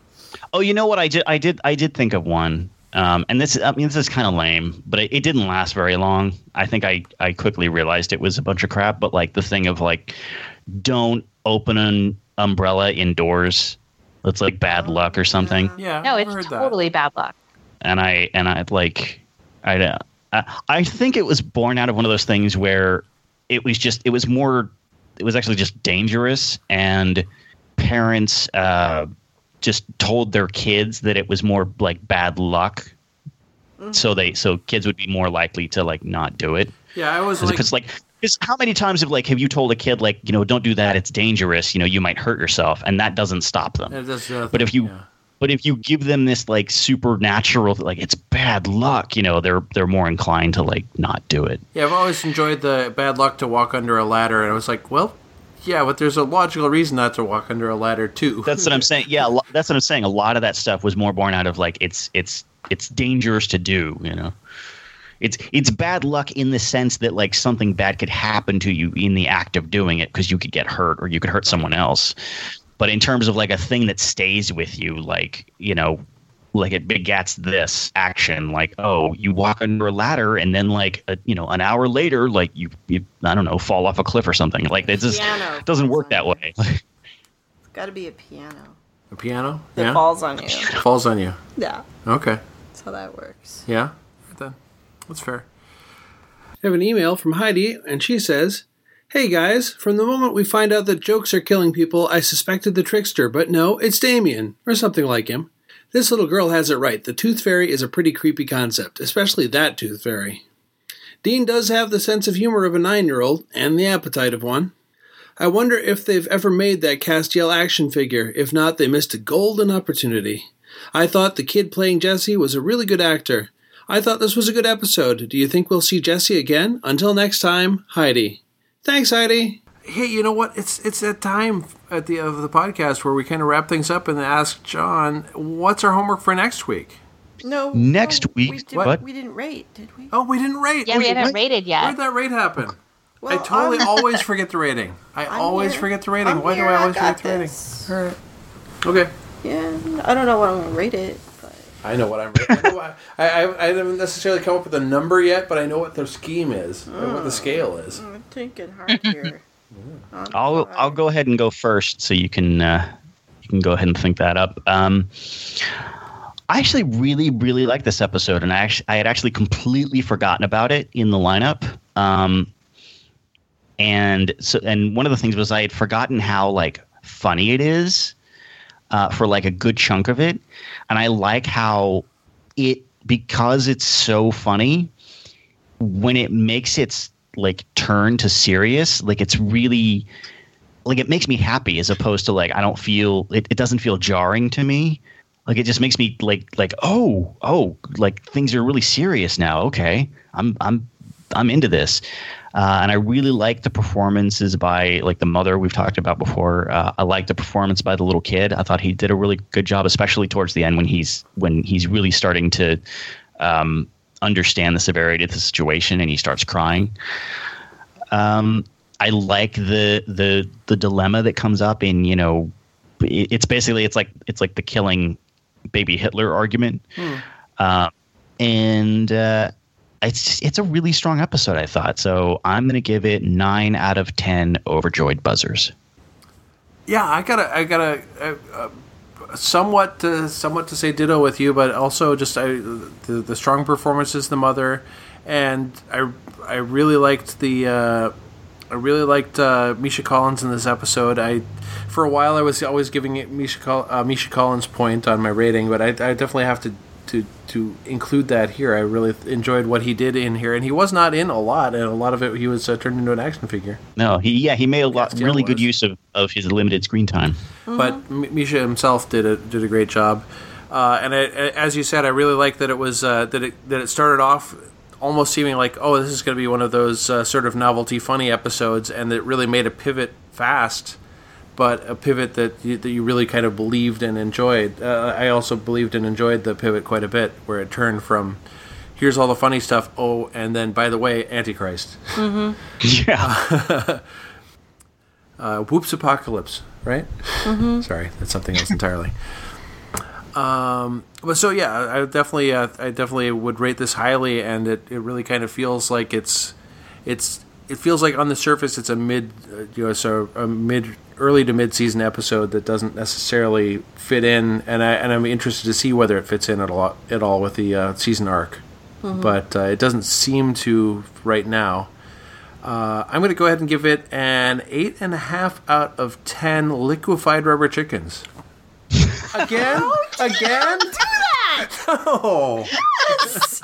Oh, you know what? I did. I did. I did think of one. Um, and this, I mean, this is kind of lame, but it, it didn't last very long. I think I, I quickly realized it was a bunch of crap. But like the thing of like, don't open an umbrella indoors. It's like bad luck or something. Yeah. No, I've it's heard totally bad luck. And I and I like, I, I I think it was born out of one of those things where it was just it was more, it was actually just dangerous, and parents uh, just told their kids that it was more like bad luck. Mm-hmm. So they so kids would be more likely to like not do it. Yeah, I was like, because like. Because how many times have like have you told a kid like, you know, don't do that, it's dangerous, you know, you might hurt yourself, and that doesn't stop them. It does, uh, but if you yeah. but if you give them this like supernatural, like it's bad luck, you know, they're they're more inclined to like not do it. Yeah, I've always enjoyed the bad luck to walk under a ladder, and I was like, well, yeah, but there's a logical reason not to walk under a ladder too. That's what I'm saying. Yeah, lo- that's what I'm saying. A lot of that stuff was more born out of like it's it's it's dangerous to do, you know. It's it's bad luck in the sense that like something bad could happen to you in the act of doing it, because you could get hurt or you could hurt someone else. But in terms of like a thing that stays with you, like, you know, like it begets this action, like, oh, you walk under a ladder and then like, a, you know, an hour later, like you, you, I don't know, fall off a cliff or something. Like it just Piano doesn't work that falls way. It's got to be a piano A piano? that Yeah. falls on you. Falls on you. Yeah, Okay. that's how that works. Yeah. Then that's fair. I have an email from Heidi, and she says, "Hey guys, from the moment we find out that jokes are killing people, I suspected the trickster, but no, it's Damien, or something like him. This little girl has it right. The Tooth Fairy is a pretty creepy concept, especially that Tooth Fairy. Dean does have the sense of humor of a nine-year-old, and the appetite of one. I wonder if they've ever made that Castiel action figure. If not, they missed a golden opportunity. I thought the kid playing Jesse was a really good actor. I thought this was a good episode. Do you think we'll see Jesse again? Until next time, Heidi." Thanks, Heidi. Hey, you know what? It's it's that time at the of the podcast where we kind of wrap things up and ask John, what's our homework for next week? No, Next no, week? We, did, What? we didn't rate, did we? Oh, we didn't rate. Yeah, we haven't what? rated Where yet. did that rate happen? Well, I totally I'm- always forget the rating. I I'm always here. forget the rating. I'm Why here. do I always I got forget the rating? this. All right. Okay. Yeah, I don't know what I'm gonna rate it, but I know what I'm. I, know what, I, I I haven't necessarily come up with a number yet, but I know what the scheme is, and what the scale is. I'm thinking hard here. I'll I'll go ahead and go first, so you can uh, you can go ahead and think that up. Um, I actually really really like this episode, and I actually I had actually completely forgotten about it in the lineup. Um, and so and one of the things was I had forgotten how like funny it is uh, for like a good chunk of it, and I like how it because it's so funny when it makes its like turn to serious, like it's really like it makes me happy as opposed to like I don't feel it, it doesn't feel jarring to me. Like it just makes me like like oh oh like things are really serious now. Okay, I'm I'm I'm into this, uh, and I really like the performances by like the mother we've talked about before. Uh, I like the performance by the little kid. I thought he did a really good job, especially towards the end when he's when he's really starting to um, understand the severity of the situation and he starts crying. Um, I like the the the dilemma that comes up in, you know, it, it's basically it's like it's like the killing baby Hitler argument, hmm. uh, and uh, it's just, it's a really strong episode, I thought. So I'm going to give it nine out of ten overjoyed buzzers. Yeah, I gotta I gotta uh, uh, somewhat to, somewhat to say ditto with you, but also just I, the the strong performances, the mother, and I I really liked the. Uh, I really liked uh, Misha Collins in this episode. I, for a while, I was always giving it Misha, Col- uh, Misha Collins point on my rating, but I, I definitely have to, to to include that here. I really enjoyed what he did in here, and he was not in a lot, and a lot of it he was uh, turned into an action figure. No, he yeah he made a lot Castiel really was. good use of, of his limited screen time. Mm-hmm. But M- Misha himself did a did a great job, uh, and I, as you said, I really liked that it was uh, that it that it started off almost seeming like, oh, this is going to be one of those uh, sort of novelty funny episodes, and it really made a pivot fast, but a pivot that you, that you really kind of believed and enjoyed. Uh, I also believed and enjoyed the pivot quite a bit, where it turned from here's all the funny stuff, oh, and then, by the way, Antichrist. Mm-hmm. Yeah. uh, whoops, apocalypse, right? Mm-hmm. Sorry, that's something else entirely. Um, but so yeah, I definitely, uh, I definitely would rate this highly, and it, it really kind of feels like it's, it's, it feels like on the surface it's a mid, uh, you know, so a mid, early to mid season episode that doesn't necessarily fit in, and I and I'm interested to see whether it fits in at all at all with the uh, season arc, mm-hmm. but uh, it doesn't seem to right now. Uh, I'm going to go ahead and give it an eight and a half out of ten liquefied rubber chickens. Again? Again? Do that! No. Yes.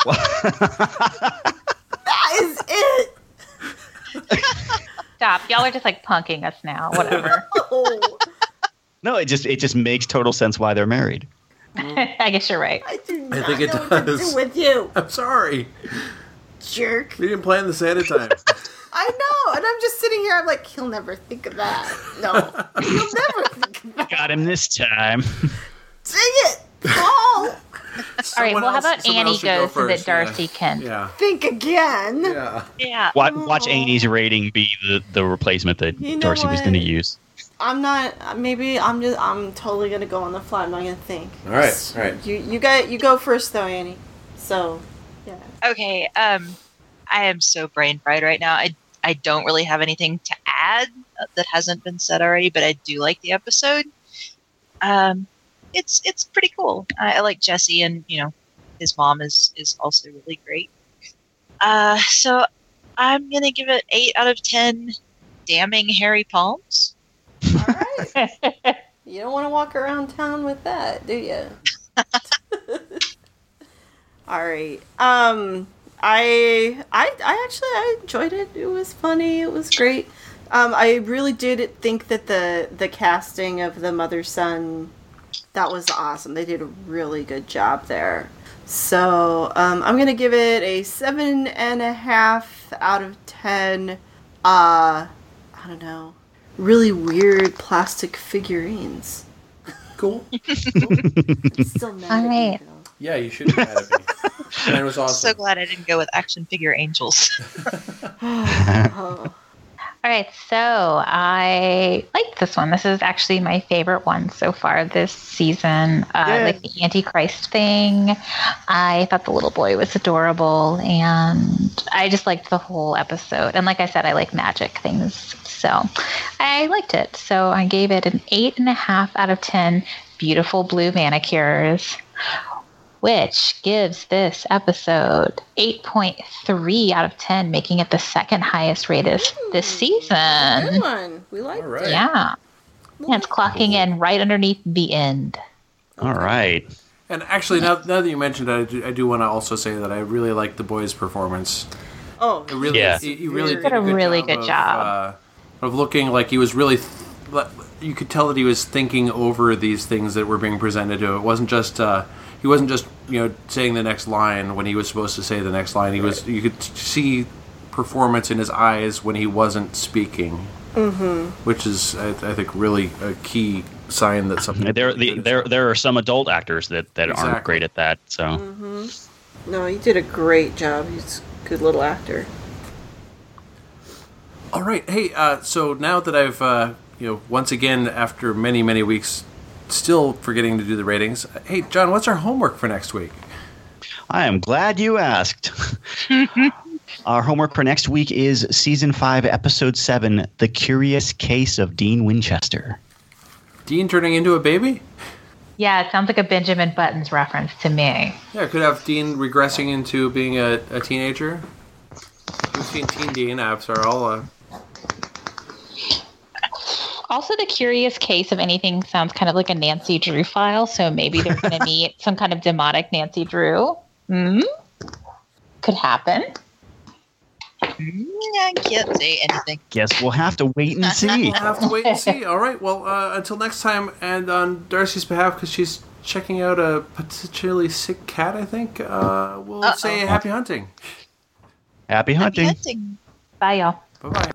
That is it. Stop. Y'all are just like punking us now. Whatever. Oh, No, it just it just makes total sense why they're married. I guess you're right. I do not I think it know what to does. do with you, I'm sorry. jerk. We didn't plan this ahead of time. I know, and I'm just sitting here. I'm like, he'll never think of that. No, he'll never think of that. Got him this time. Dang it, Paul. All right. Someone Well, how else- about someone Annie else should go goes so that first, yeah. Darcy can? Yeah. Think again. Yeah. Yeah. Watch, watch Annie's rating be the, the replacement that You know Darcy was what? going to use. I'm not. Maybe I'm just. I'm totally gonna go on the fly. I'm not gonna think. All right, all right. You you got you go first though, Annie. So, yeah. Okay. Um, I am so brain fried right now. I I don't really have anything to add that hasn't been said already, but I do like the episode. Um, it's it's pretty cool. I, I like Jesse, and you know, his mom is is also really great. Uh, so I'm gonna give it eight out of ten. Damning hairy palms. All right. You don't want to walk around town with that, do you? All right. Um, I I I actually I enjoyed it. It was funny. It was great. Um, I really did think that the the casting of the mother son, that was awesome. They did a really good job there. So um, I'm gonna give it a seven and a half out of ten. Uh, I don't know. Really weird plastic figurines. Cool. Still mad All at right. me, though. Yeah, you should be mad at me. And it was So awesome. glad I didn't go with action figure angels. Oh. All right, so I liked this one. This is actually my favorite one so far this season. Uh, I like the Antichrist thing. I thought the little boy was adorable, and I just liked the whole episode. And like I said, I like magic things, so I liked it. So I gave it an eight and a half out of ten beautiful blue manicures, which gives this episode eight point three out of ten, making it the second highest rated this Good season. one. We like All right. that. Yeah. Yeah, it's clocking in right underneath the end. All right. And actually, now, now that you mentioned it, I do, I do want to also say that I really like the boy's performance. Oh, It really, Yeah. he, he really Did did a really good of, job. Uh, of looking like he was really. Th- you could tell that he was thinking over these things that were being presented to him. It wasn't just. Uh, he wasn't just you know saying the next line when he was supposed to say the next line. He was. You could see performance in his eyes when he wasn't speaking, mm-hmm. which is, I, I think, really a key sign that something. There, the, there, there are some adult actors that, that aren't Exactly. great at that. So, no, he did a great job. He's a good little actor. All right. Hey, uh, so now that I've, uh, you know, once again, after many, many weeks, still forgetting to do the ratings, hey, John, what's our homework for next week? I am glad you asked. Our homework for next week is Season five, Episode seven, The Curious Case of Dean Winchester. Dean turning into a baby? Yeah, it sounds like a Benjamin Buttons reference to me. Yeah, could have Dean regressing into being a, a teenager. We've seen Teen Dean apps are all... Uh, Also, the curious case of anything sounds kind of like a Nancy Drew file, so maybe they're going to meet some kind of demonic Nancy Drew. Hmm? Could happen. Mm, I can't say anything. Guess we'll have to wait and see. we'll have to wait and see. All right, well, uh, until next time, and on Darcy's behalf, because she's checking out a potentially sick cat, I think, uh, we'll Uh-oh. say happy hunting. Happy hunting. Hunting. Bye, y'all. Bye-bye.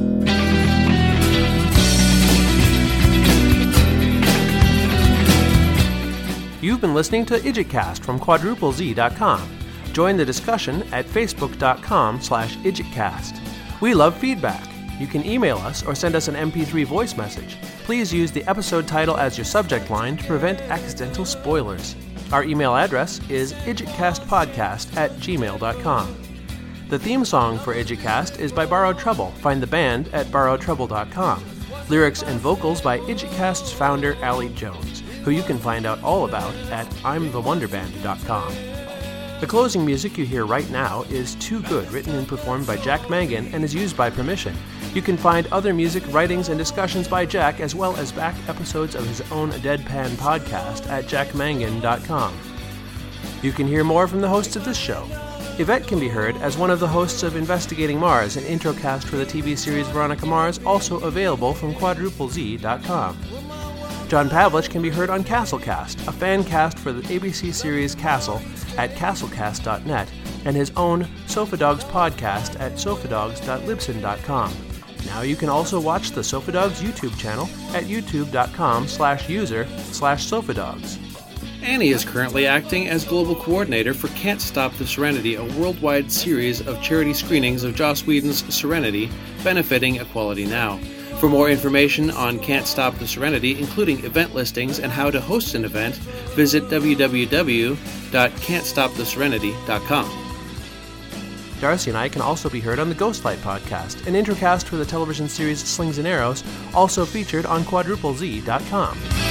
You've been listening to IdjitCast from quadruple z dot com. Join the discussion at facebook.com slash IdjitCast. We love feedback. You can email us or send us an M P three voice message. Please use the episode title as your subject line to prevent accidental spoilers. Our email address is idjitcastpodcast at gmail dot com. The theme song for IdjitCast is by Borrowed Trouble. Find the band at borrowed trouble dot com. Lyrics and vocals by IdjitCast's founder, Allie Jones, who you can find out all about at I'm the wonder band dot com. The closing music you hear right now is Too Good, written and performed by Jack Mangan and is used by permission. You can find other music, writings, and discussions by Jack, as well as back episodes of his own Deadpan podcast at jack mangan dot com. You can hear more from the hosts of this show. Yvette can be heard as one of the hosts of Investigating Mars, an introcast for the T V series Veronica Mars, also available from quadruple z dot com. John Pavlich can be heard on Castlecast, a fan cast for the A B C series Castle at castlecast dot net, and his own Sofa Dogs podcast at sofa dogs dot libsyn dot com. Now you can also watch the Sofa Dogs YouTube channel at youtube dot com slash user slash sofa dogs. Annie is currently acting as Global Coordinator for Can't Stop the Serenity, a worldwide series of charity screenings of Joss Whedon's Serenity, benefiting Equality Now. For more information on Can't Stop the Serenity, including event listings and how to host an event, visit w w w dot can't stop the serenity dot com. Darcy and I can also be heard on the Ghostlight podcast, an introcast for the television series Slings and Arrows, also featured on quadruple z dot com.